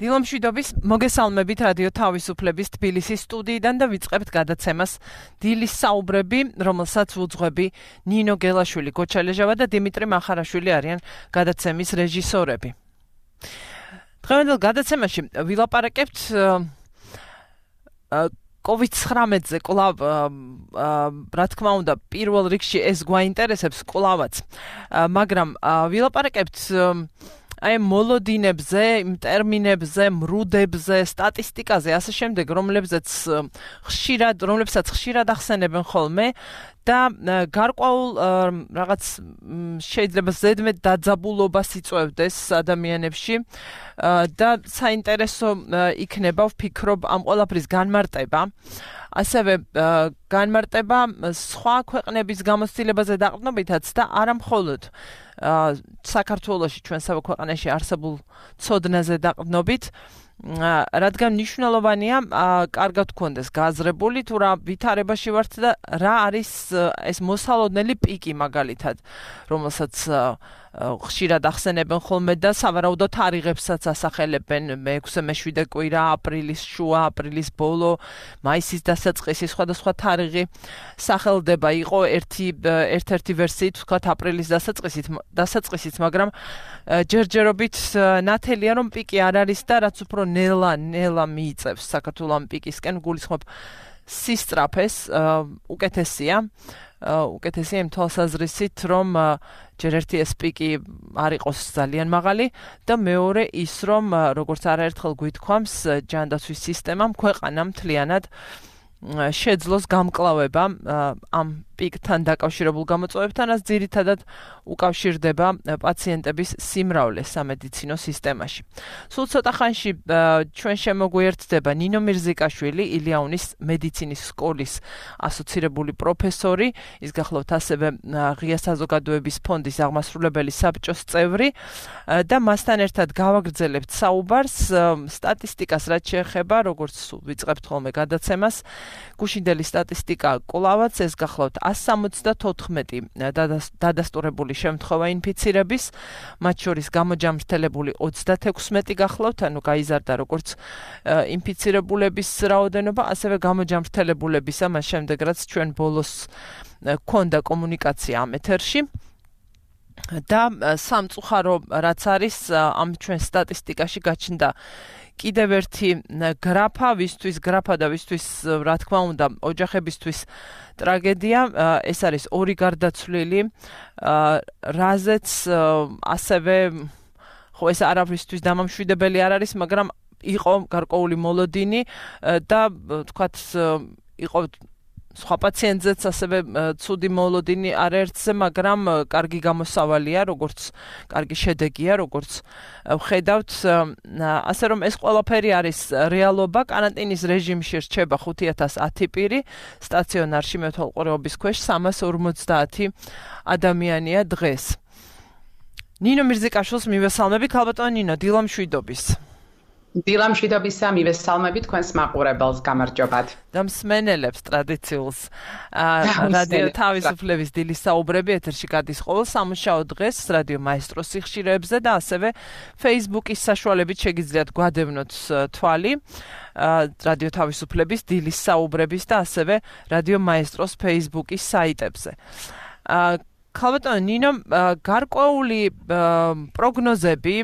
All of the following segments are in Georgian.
დილომშვიდობის მოგესალმებით რადიო თავისუფლების თბილისის სტუდიიდან და ვიწყებთ გადაცემას დილის საუბრები, რომელსაც უძღვები ნინო გელაშვილი, გოჩალეჟავა და დიმიტრი მახარაშვილი არიან გადაცემის რეჟისორები. დღევანდელ გადაცემაში ვილაპარაკებთ COVID-19-ზე კლავ, რა თქმა უნდა, პირველ რიგში ეს გვაინტერესებს კლავაც, მაგრამ ვილაპარაკებთ აი მოლოდინებზე, ტერმინებზე, მრუდებზე, სტატისტიკაზე, ასე შემდეგ, რომლებსაც ხშირად ახსენებენ ხოლმე და გარკვეულ რაღაც შეიძლება ზედმეტ დაძაბულობას იწვევდეს ადამიანებში და საინტერესო იქნება ვფიქრობ ამ ყველაფრის განმარტება. ასევე განმარტება სხვა ქვეყნების გამოცდილებაზე დაყრდნობითაც და არა მხოლოდ საქართველოში ჩვენ სავე ქვეყანაში არსებულ ცოდნაზე დაყრდნობით, რადგან მნიშვნელოვანია კარგად გქონდეს გააზრებული თუ რა ვითარებაში ვართ და რა არის ეს მოსალოდნელი პიკი მაგალითად, რომელსაც ხშირად ახსენებენ ხოლმე და სავარაუდო თარიღებსაც ასახელებენ მე-6 მე-7 კვირა, აპრილის შუა, აპრილის ბოლო, მაისის დასაწყისი, სხვადასხვა თარიღი სახელდება. იყო ერთ-ერთი ვერსიით ვთქვათ აპრილის დასაწყისით, მაგრამ ჯერჯერობით ნათელია რომ პიკი არ არის და რაც უფრო ნელა მიიწევს საქართველოს ამ პიკისკენ გულისხმობ სისწრაფეს უკეთესია იმ თვალსაზრისით, რომ ჯერ ერთი ეს პიკი არ იყოს ძალიან მაღალი და მეორე ის, რომ როგორც არაერთხელ გვითქვამს, ჯანდაცვის სისტემამ ქვეყანამ მთლიანად შეძლოს გამკლავება ამ პიკთან დაკავშირებულ გამოწვევებთან, რაც ძირითადად უკავშირდება პაციენტების სიმრავლეს სამედიცინო სისტემაში. სულ ცოტა ხანში ჩვენ შემოგვიერთდება ნინო მირზიკაშვილი, ილიაუნის მედიცინის სკოლის ასოცირებული პროფესორი, ის გახლავთ ასევე ღია საზოგადოების ფონდის აღმასრულებელი საბჭოს წევრი და მასთან ერთად გავაგრძელებთ საუბარს სტატისტიკას, რაც შეეხება, როგორც ვიწყებთ ხოლმე გადაცემას, გუშინდელი სტატისტიკა კვლავაც ეს გახლავთ 174 დადასტურებული შემთხვევა ინფიცირების, მათ შორის გამოჯამრთელებული 36 გახლავთ, ანუ გაიზარდა როგორც ინფიცირებულების რაოდენობა, ასევე გამოჯამრთელებულების, ამას შემდეგ რაც ჩვენ ბოლოს გქონდა კომუნიკაცია ამ ეთერში. და სამწუხარო რაც არის ამ ჩვენ სტატისტიკაში გაჩნდა კიდევ ერთი გრაფა, ვისთვის რა თქმა უნდა ოჯახებისთვის ტრაგედია, ეს არის 2 გარდაცვლილი, რაზეც ასევე ხო ეს არავისთვის დამამშვიდებელი არ არის, მაგრამ იყო გარკვეული მოლოდინი და თქვათ იყო სხვა პაციენტზეც ასევე ცუდი მოლოდინი არაერთზე, მაგრამ კარგი გამოსავალია, კარგი შედეგია, როგორც ვხედავთ, ასე რომ ეს ყველაფერი არის რეალობა. კარანტინის რეჟიმში რჩება 5010 პირი, სტაციონარში მეთვალყურეობის ქვეშ 350 ადამიანია დღეს. ნინო მირზიკაშვილს მივესალმები, ქალბატონო ნინო, დილამშვიდობის. დილამშვიდობისა, მივესალმები თქვენს მაყურებელს, გამარჯობათ. და მსმენელებს ტრადიციულს რადიო თავისუფლების დილის საუბრები ეთერში გადის ყოველ სამუშაო დღეს რადიო მაესტროს სიხშირეებზე და ასევე Facebook-ის საშუალებით შეგიძლიათ გვადევნოთ თვალი რადიო თავისუფლების დილის საუბრების და ასევე რადიო მაესტროს Facebook-ის საიტებზე. ქალბატონო ნინო, გარკვეული პროგნოზები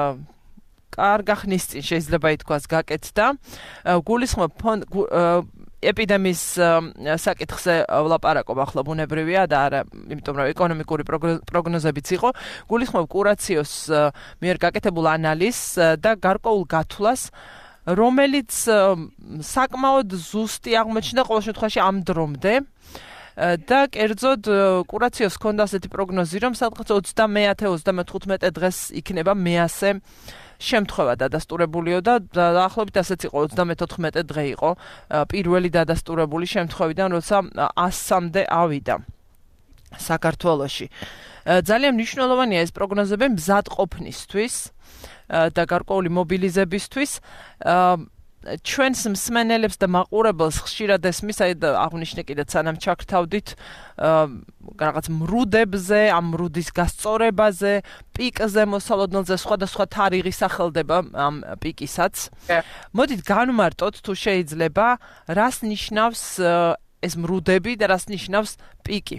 კარგა ხნის წინ შეიძლება ითქვას გაკეთდა. გულისხმობ ეპიდემიის საკითხზე ვლაპარაკობ ახლა ბუნებრივია და არა, იმიტომ რომ ეკონომიკური პროგნოზებიც იყო. გულისხმობ კურაციოს მიერ გაკეთებულ ანალიზს და გარკვეულ გათვლას, რომელიც საკმაოდ ზუსტი აღმოჩნდა ყოველ შემთხვევაში ამ დრომდე. და კერძოდ კურაციოს ჰქონდა ასეთი პროგნოზი, რომ სადღაც 30-35 დღეს იქნება მე-100 შემთხვევა დადასტურებულიო და დაახლოებით ასეც იყო 34 დღე იყო პირველი დადასტურებული შემთხვევიდან, როცა 100-მდე ავიდა საქართველოში. ძალიან მნიშვნელოვანია ეს პროგნოზები მზადყოფნისთვის და გარკვეული მობილიზებისთვის. ჩვენს მსმენელებს და მაყურებელს ხშირად ესმის, აი აღვნიშნე კიდე სანამ ჩაგრთავდით რაღაც მრუდებზე, ამ მრუდის გასწორებაზე, პიკზე, მოსალოდნელზე სხვადასხვა თარიღი სახელდება ამ პიკისაც. მოდით განვმარტოთ თუ შეიძლება, რას ნიშნავს ეს მრუდები და რას ნიშნავს პიკი.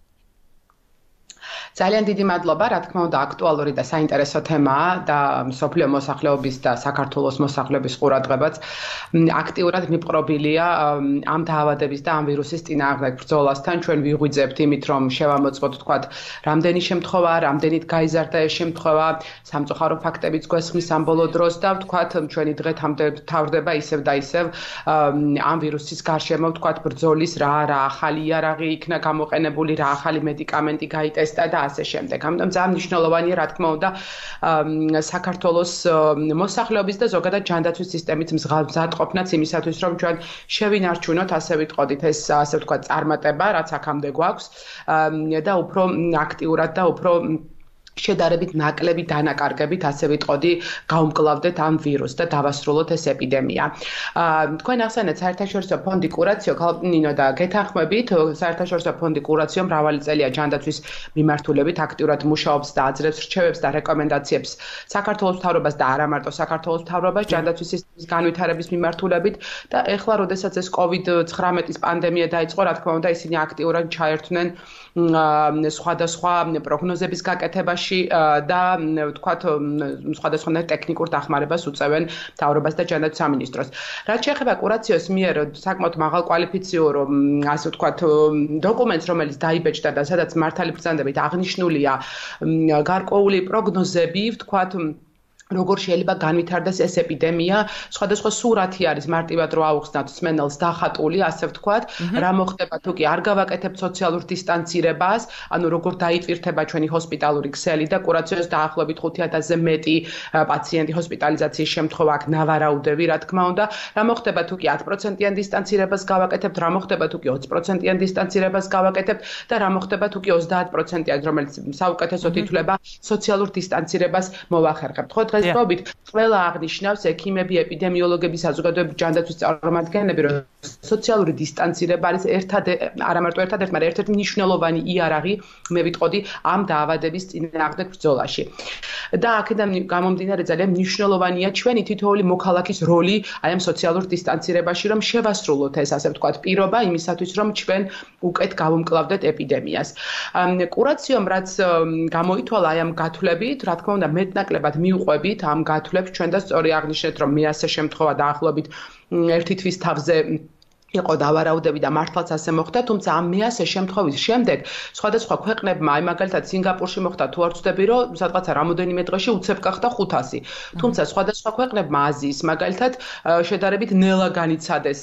ძალიან დიდი მადლობა, რა თქმა უნდა, აქტუალური და საინტერესო თემაა და მსოფლიო მოსახლეობის და საქართველოს მოსახლეობის ყურადღებაც აქტიურად მიპყრობილია ამ დაავადების და ამ ვირუსის წინააღმდეგ ბრძოლასთან. ჩვენ ვიღვიძებთ იმით, რომ შევამოწმოთ, თქვათ, რამდენი შემთხვევა, რამდენით გაიზარდა ეს შემთხვევა, სამწუხარო ფაქტებიც გვესხმის ამ ბოლო დროს და ვთქვათ, ჩვენი დღე თავდება ისევ და ისევ ამ ვირუსის გარშემო, ვთქვათ, ბრძოლის რა ახალი იარაღი იქნა გამოყენებული, რა ახალი მედიკამენტი გაიტესტა და ასე შემდეგ. ამიტომ ძალიან მნიშვნელოვანია, რა თქმა უნდა, საქართველოს მოსახლეობის და ზოგადად ჯანდაცვის სისტემის მზადყოფნაც იმისათვის, რომ ჩვენ შევინარჩუნოთ, ასე ვიტყოდით, ეს ასე ვთქვათ, წარმატება, რაც აქამდე გვაქვს და უფრო აქტიურად და უფრო შედარებით ნაკლები დანაკარგებით, ასე ვიტყოდი, გავუმკლავდეთ ამ ვირუსს და დავასრულოთ ეს ეპიდემია. თქვენ ახსენეთ საერთაშორისო ფონდი კურაციო, ნინო და გეთანხმებით, საერთაშორისო ფონდი კურაციო მრავალი წელია ჯანდაცვის მიმართულებით აქტიურად მუშაობს და აძლევს რჩევებს და რეკომენდაციებს საქართველოს მთავრობას და არა მარტო საქართველოს მთავრობას ჯანდაცვის სისტემის განვითარების მიმართულებით და ეხლა, როდესაც ეს COVID-19 პანდემია დაიწყო, რა თქმა უნდა, ისინი აქტიურად ჩაერთვნენ სხვადასხვა პროგნოზების გაკეთებაში და ვთქვათ სხვადასხვა ტექნიკურ დახმარებას უწევენ მთავრობას და ჯანდაცვის სამინისტროს. რაც შეეხება კურაციოს მიერ საკმაოდ მაღალკვალიფიციურ, ასე ვთქვათ, დოკუმენტს, რომელიც დაიბეჭდა და სადაც მართალი ბრძანდებით აღნიშნულია გარკვეული პროგნოზები, ვთქვათ, როგორ შეიძლება განვითარდეს ეს ეპიდემია, სხვადასხვა სურათი არის მარტივად რო აუხსნათ მსმენელს დახატული, ასე ვთქვათ, რა მოხდება თუ კი არ გავაკეთებთ სოციალურ დისტანცირებას, ანუ როგორ დაიტვირთება ჩვენი ჰოსპიტალური ქსელი და კურაციოს დაახლოებით 5000-ზე მეტი პაციენტი ჰოსპიტალიზაციის შემთხვევა აქ ნავარაუდები, რა თქმა უნდა, რა მოხდება თუ კი 10%-იან დისტანცირებას გავაკეთებთ, რა მოხდება თუ კი 20%-იან დისტანცირებას გავაკეთებთ და რა მოხდება თუ კი 30%-იან, რომელიც საუკეთესოდ ითვლება სოციალურ დისტანცირებას მოვახერხებთ. ხო, დღესდღეობით ყველა აღნიშნავს ექიმები, ეპიდემიოლოგები, საზოგადოების ჯანდაცვის წარმომადგენლები, რომ სოციალური დისტანცირება არის არა მარტო ერთადერთი, მაგრამ ერთ-ერთი მნიშვნელოვანი იარაღი, მე ვიტყოდი, ამ დაავადების წინააღმდეგ ბრძოლაში. და აქედან გამომდინარე ძალიან მნიშვნელოვანია ჩვენი თითოეული მოქალაქის როლი აი ამ სოციალურ დისტანცირებაში, რომ შევასრულოთ ეს, ასე ვთქვათ, პირობა იმისათვის, რომ ჩვენ უკეთ გავუმკლავდეთ ეპიდემიას. კურაციომ რაც გამოითვალა აი ამ გათვლებით, რა თქმა უნდა, მეტნაკლებად მიუყვებით ამ გათვლებს, ჩვენ და სწორი აღნიშნეთ, რომ მე-100 შემთხვევა დაახლოებით ერთი თვის თავზე იყო დავარაუდები და მართლაც ასე მოხდა, თუმცა ამ მე-100 შემთხვევის შემდეგ სხვადასხვა ქვეყნებმა, აი მაგალითად სინგაპურში მოხდა, თუ არ ვცდები, რომ სადღაცა რამოდენიმე დღეში უცებ გახდა 500. თუმცა სხვადასხვა ქვეყნებმა აზიის მაგალითად შედარებით ნელა განიცადეს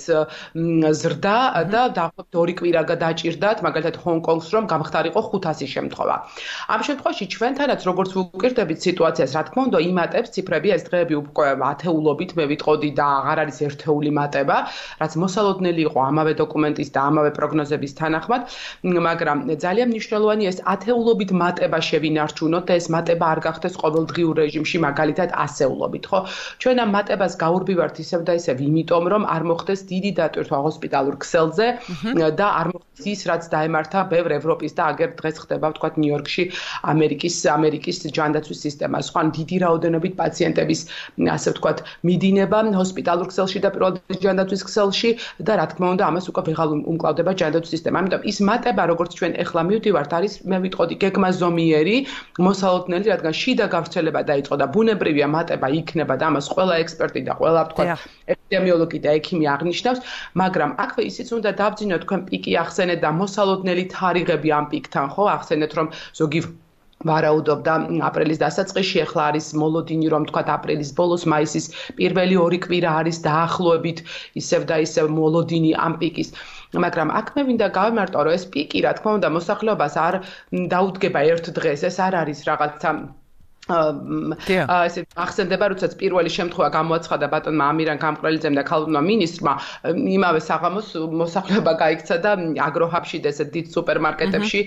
ზრდა და დაახლოებით 2 კვირა დაჭირდათ, მაგალითად ჰონკონგს, რომ გამხდარიყო 500 შემთხვევა. ამ შემთხვევაში ჩვენთანაც როგორც ვუკირდებით სიტუაციას, რა თქმა უნდა, იმატებს ციფრები, ეს დღეები უკვე ათეულობით, მე ვიტყოდი და აღარ არის ერთეული მატება, რაც მოსალოდნელი იყო ამავე დოკუმენტის და ამავე პროგნოზების თანახმად, მაგრამ ძალიან მნიშვნელოვანია ეს ათეულობით მატება შევინარჩუნოთ და ეს მატება არ გახდეს ყოველდღიურ რეჟიმში, მაგალითად ასეულობით, ხო? ჩვენ ამ მატებას გაურბივართ ისევ და ისევ, იმიტომ რომ არ მოხდეს დიდი დატვირთვა ჰოსპიტალურ ქსელზე და არ მოხდეს ის, რაც დაემართა ბევრ ევროპის და აგერ დღეს ხდება, ვთქვათ, ნიუ-იორკში ამერიკის ჯანდაცვის სისტემას. ხო, დიდი რაოდენობით პაციენტების, ასე ვთქვათ, მიდინება ჰოსპიტალურ ქსელში და პირველ ჯანდაცვის ქსელში და რა თქმა უნდა, ამას უკვე ვეღარ უმკლავდება ჯანდაცვის სისტემა. ამიტომ ის მატება, როგორც ჩვენ ეხლა მივდივართ, არის, მე ვიტყოდი, გეგმაზომიერი, მოსალოდნელი, რადგან შიდა გავრცელება დაიწყო და ბუნებრივია მატება იქნება და ამას ყველა ექსპერტი და ყველა, ვთქვათ, ეპიდემიოლოგი და ექიმი აღნიშნავს, მაგრამ აქვე ისიც უნდა დავძინოთ, თქვენ პიკი ახსენეთ და მოსალოდნელი თარიღები ამ პიკთან, ხო, ახსენეთ, რომ ზოგი ვარაუდობდა აპრილის დასაწყისში, ახლა არის მოლოდინი, რომ თქვათ აპრილის ბოლოს, მაისის პირველი 2 კვირა არის დაახლოებით ისევ და ისევ მოლოდინი ამ პიკის. მაგრამ აქ მე მინდა გავემარტო, რომ ეს პიკი, რა თქმა უნდა, მოსახლეობას არ დაუდგება ერთ დღეს, ეს არ არის რაღაცა ესე ახსენდება, როდესაც პირველი შემთხვევა გამოაცხადა ბატონმა ამირან გამყრელიძემ და ქალბატონმა მინისტრმა, იმავე საღამოს მოსახლეობა გაიქცა და აგროჰაბში და ესე დიდ სუპერმარკეტებში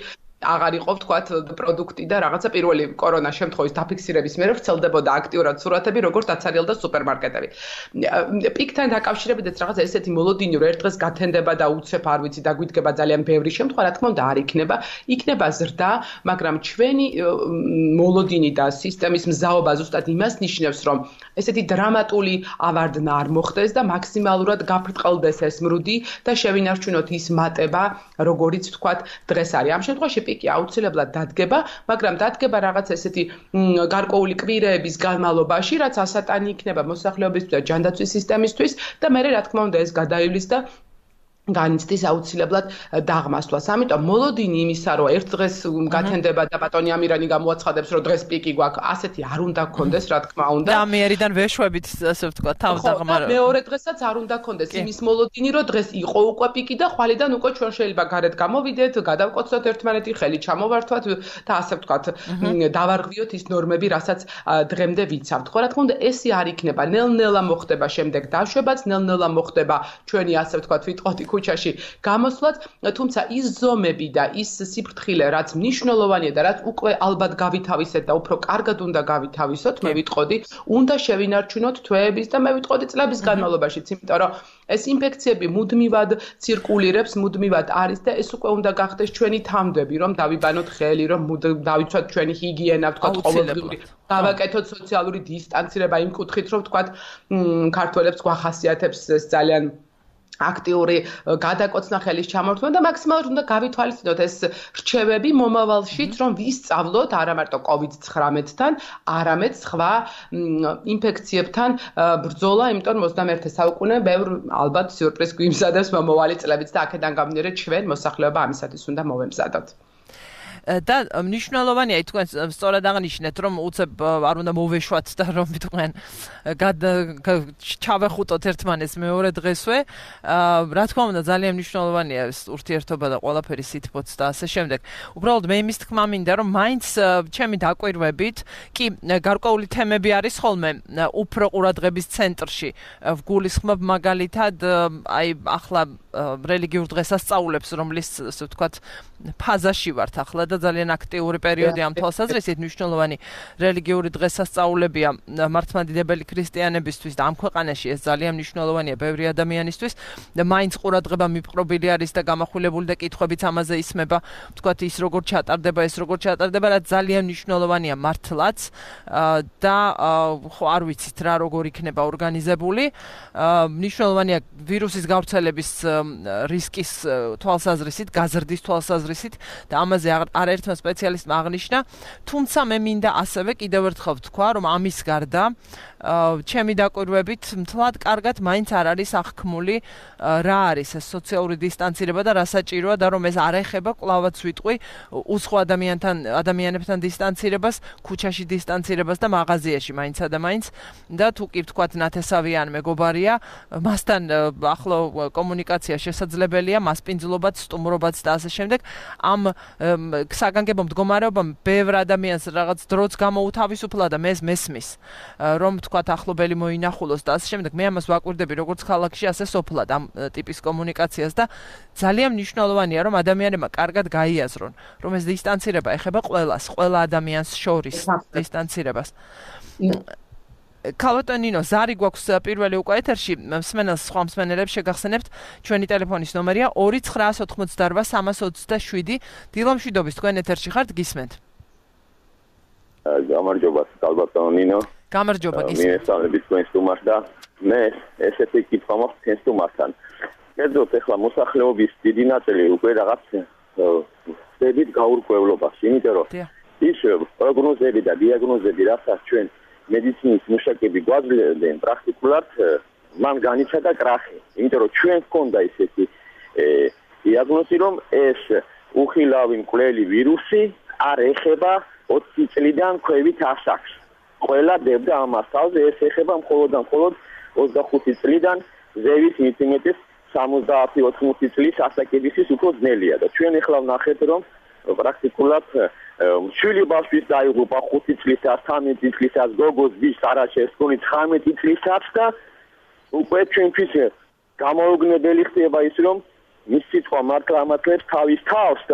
აღარ იყო ვთქვათ პროდუქტი და რაღაცა პირველი კორონას შემთხვევის დაფიქსირების მერე ვრცელდებოდა აქტიურად სურათები როგორც დაცარიელდა სუპერმარკეტები. პიკთან დაკავშირებითაც რაღაც ესეთი მოლოდინი რომ ერთ დღეს გათენდება და უცებ არ ვიცი დაგვიდგება ძალიან ბევრი შემთხვევა, რა თქმა უნდა არ იქნება ზრდა, მაგრამ ჩვენი მოლოდინი და სისტემის მზაობა ზუსტად იმას ნიშნავს, რომ ესეთი დრამატული ავარდნა არ მოხდეს და მაქსიმალურად გაფრთხილდეს ეს მრუდი და შევინარჩუნოთ ის მატება, როგორიც ვთქვათ დღეს არის. ამ შემთხვევაში პიკი აუცილებლად დადგება, მაგრამ დადგება რაღაც ესეთი გარკვეული კვირეების განმავლობაში, რაც ასატანი იქნება მოსახლეობისთვის და ჯანდაცვის სისტემისთვის და მე რა თქმა უნდა ეს გადაივლის და განიცდის აუცილებლად დაღმასვლას. ამიტომ მოლოდინი იმისა, რომ ერთ დღეს გათენდება და ბატონი ამირანი გამოაცხადებს, რომ დღეს პიკი გვაქვს, ასეთი არ უნდა გქონდეს, რა თქმა უნდა. და ამიერიდან ვეშვებით, ასე ვთქვა, თავდაღმარ. მეორე დღესაც არ უნდა გქონდეს იმის მოლოდინი, რომ დღეს იყო უკვე პიკი და ხვალიდან უკვე ჩვენ შეიძლება გარეთ გამოვიდეთ, გადავკოცოთ ერთმანეთი, ხელი ჩამოვართვათ და ასე ვთქვათ, დავარღვიოთ ის ნორმები, რასაც დღემდე ვიცავთ. ხო, რა თქმა უნდა, ესე არ იქნება. ნელ-ნელა მოხდება შემდეგ დაშვებაც, ნელ-ნელა მოხდება ჩვენი ასე ვთქვათ, ვიტყოდი ქუჩაში გამოსვლაც, თუმცა ის ზომები და ის სიფრთხილე, რაც მნიშვნელოვანია და რაც უკვე ალბათ გავითავისეთ და უფრო კარგად უნდა გავითავისოთ, მე ვიტყოდი, უნდა შევინარჩუნოთ თვეების და მე ვიტყოდი წლების განმავლობაშიც, იმიტომ რომ ეს ინფექციები მუდმივად ცირკულირებს, მუდმივად არის და ეს უკვე უნდა გახდეს ჩვენი თამდები, რომ დავიბანოთ ხელი, რომ დავიცვათ ჩვენი ჰიგიენა, ვთქვათ, ყოველდღიური, დავაკეთოთ სოციალური დისტანცირება იმ კუთხით, რომ ვთქვათ, ქართველებს გვახასიათებს ეს ძალიან აქტიური გადაკოცნა ხელის ჩამორთმევა და მაქსიმალურად უნდა გავითვალისწინოთ ეს რჩევები მომავალშიც, რომ ვისწავლოთ არა მარტო COVID-19-თან, არამედ სხვა ინფექციებთან ბრძოლა, იმიტომ რომ 21 საუკუნე ბევრ ალბათ სიურპრიზს გვიმზადებს მომავალი წლებიც და აქედან გამომდინარე ჩვენ მოსახლეობა ამისათვის უნდა მოვემზადოთ. და მნიშვნელოვანია თქვენ სწორად აღნიშნეთ რომ უცებ არ უნდა მოვეშვათ და რომ თქვენ ჩავეხუტოთ ერთმანეთს მეორე დღესვე რა თქმა უნდა ძალიან მნიშვნელოვანია ეს ურთიერთობა და ყველაფერი სითბოც და ასე შემდეგ უბრალოდ მე იმის თქმა მინდა რომ მაინც ჩემი დაკვირვებით კი გარკვეული თემები არის ხოლმე უფრო ყურადღების ცენტრში ვგულისხმობ მაგალითად აი ახლა რელიგიურ დღესასწაულებს რომლის ასე ვთქვათ ფაზაში ვართ ახლა და ძალიან აქტიური პერიოდი ამ თვალსაზრისით მნიშვნელოვანი რელიგიური დღესასწაულებია მართლმადიდებელი ქრისტიანებისთვის და ამ ქვეყანაში ეს ძალიან მნიშვნელოვანია ბევრი ადამიანისთვის და მაინც ყურადღება მიპყრობილი არის და გამახვილებული და კითხვებიც ამაზე ისმება ვთქვათ ის როგორ ჩატარდება რაც ძალიან მნიშვნელოვანია მართლაც და ხო არ ვიცით რა როგორ იქნება ორგანიზებული მნიშვნელოვანია ვირუსის გავრცელების რისკის თვალსაზრისით გაზრდის თვალსაზრისით და ამაზე არაერთმა სპეციალისტმა აღნიშნა თუმცა მე მინდა ასევე კიდევ ერთხელ ვთქვა რომ ამის გარდა ჩემი დაკვირვებით მთლად კარგად მაინც არ არის აღქმული რა არის ეს სოციალური დისტანცირება და რა საჭიროა და რომ ეს არ ეხება კვლავაც ვიტყვი უცხო ადამიანებთან დისტანცირებას ქუჩაში დისტანცირებას და მაღაზიაში მაინცა და მაინც და თუ კი ვთქვათ ნათესავიან მეგობარია მასთან ახლო კომუნიკაცია შესაძლებელია მასპინძლობაც სტუმრობაც და ასე შემდეგ ამ საგანგებო მდგომარეობამ ბევრ ადამიანს რაღაც დროც გამოუთავისუფლა და მე მესმის რომ ვთქვათ ახლობელი მოინახულოს და ასე შემდეგ მე ამას ვაკვირდები როგორც ქალაქში ასე სოფლად ამ ტიპის კომუნიკაციას და ძალიან მნიშვნელოვანია რომ ადამიანებმა კარგად გაიაზრონ რომ ეს დისტანცირება ეხება ყველა ადამიანს შორის დისტანცირებას ქალბატონინო ზარი გვაქვს პირველი უკვე ეთერში მსმენელს სხვა მსმენელებს შეგახსენებთ ჩვენი ტელეფონის ნომერია 2988 დილომშვიდობის თქვენ ეთერში ხართ გისმენთ გამარჯობა ქალბატონინო გამარჯობა გისმენთ მიესალმებით თქვენ სტუმარს და მე ესეთი კითხვა მაქვს თქვენ სტუმართან კერძოდ ახლა მოსახლეობის დიდი ნაწილი უკვე რაღაც ვსებით გაურკვევლობაში იმიტომ რომ ის პროგნოზები და დიაგნოზები რასაც ჩვენ მედიცინის მუშაკები გვაძლევენ პრაქტიკულად მან განიცადა კრახი იმიტომ რომ ჩვენ გქონდა ისეთი დიაგნოზი რომ ეს უხილავი მკვლელი ვირუსი არ ეხება 20 წლიდან ქვევით ასაკს ყველა დებდა ამ ასაკზე ეს ეხება მხოლოდ 25 წლიდან ზევით მითუმეტეს 70-80 წლის ასაკებისთვის უფრო ძნელია და ჩვენ ახლა ვნახეთ რომ პრაქტიკულად შვილი ბავშვის დაიღუპა 5 წლისას, 13 წლისას, გოგოს ბიჭს არაჩეს გონი 19 წლისას და უკვე ჩვენთვის გამოუგნებელი ხდება ის რომ მის სიტყვა მართლა ამათლებს თავის თავს და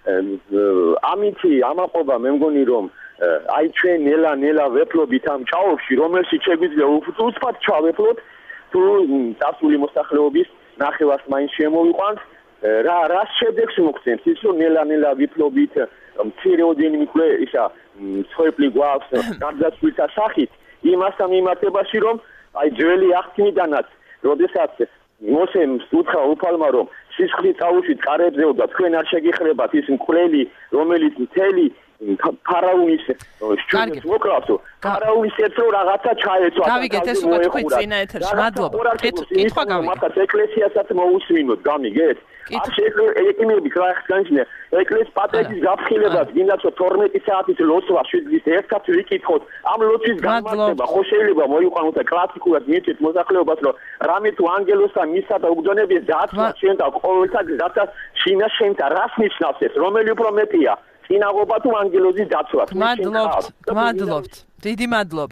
ამითი ამაყობა მე მგონი რომ აი ჩვენ ნელა ვეფლობით ამ ჭაობში რომელშიც შეგვიძლია უცბად ჩავეფლოთ თუ დასული მოსახლეობის ნახევარს მაინც შემოვიყვანთ რა შედეგს მოგცემს ის რომ ნელა ვიფლობით მცირეოდენი მიკლე ისა ცხვეპლი გვაქვს გარდაცვლილთა სახით იმასთან მიმართებაში რომ აი ძველი აღთქმიდანაც როდესაც მოსემს უთხრა უფალმა რომ სისხლის წაუშვით კარებზეო და თქვენ არ შეგიხრებათ ის მკვლელი რომელიც მთელი ფარაონის შუქს მოკრავსო ფარაონის ერთო რაღაცა ჩაეცვა გავიგეთ ეს უკვე თქვი წინა ეთერში მადლობა კითხვა გავიგეთ მაგათ ეკლესიასაც მოусმინოთ გამიგეთ არ შეეკიმები კრახსგანშნე ეკლესიის პატრიკის გაფრთხილებას გინდათ 12 საათის ლოცვა 7 დღის ერთად ვიკითხოთ ამ ლოცვის გამართება ხო შეიძლება მოიყვანოთ კლასიკურად მიეცეთ მოსახლეობას რომ რამე თუ ანგელოსთან მისა და უგდონების დაცვა შენ და ყოველთა გზათა შინა შენთა რას ნიშნავს ეს რომელი უფრო მეტია წინაღობა თუ ანგელოზის დაცვა მადლობთ დიდი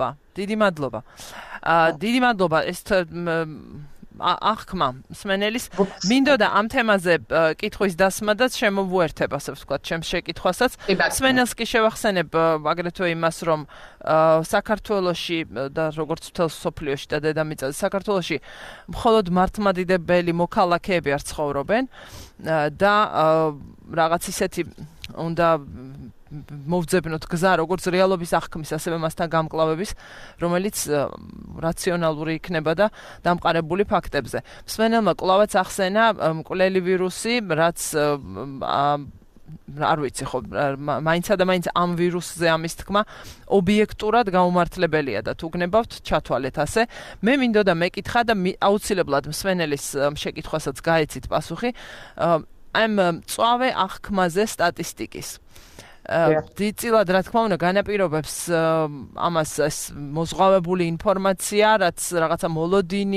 მადლობა ეს ახმა მსმენელის მინდოდა ამ თემაზე კითხვის დასმა და შემოვუერთებ ასე ვთქვათ ჩემს შეკითხვასაც მსმენელს კი შევახსენებ აგრეთვე იმას რომ საქართველოში და როგორც მთელ სოფლიოში და დედამიწაზე საქართველოში მხოლოდ მართლმადიდებელი მოქალაქეები არ ცხოვრობენ და რაღაც ისეთი უნდა მოვძებნოთ გზა როგორც რეალობის აღქმის ასევე მასთან გამკლავების რომელიც რაციონალური იქნება და დამყარებული ფაქტებზე. მსმენელმა კვლავაც ახსენა მკვლელი ვირუსი, რაც არ ვიცი ხო მაინცა და მაინც ამ ვირუსზე ამის თქმა ობიექტურად გაუმართლებელია და თუ გნებავთ ჩათვალეთ ასე. მე მინდოდა მეკითხა და აუცილებლად მსმენელის შეკითხვასაც გაეცით პასუხი ამ წვავე აღქმაზე სტატისტიკის დიდწილად რა თქმა უნდა განაპირობებს ამას ეს მოზღვავებული ინფორმაცია რაც რაღაცა მოლოდინი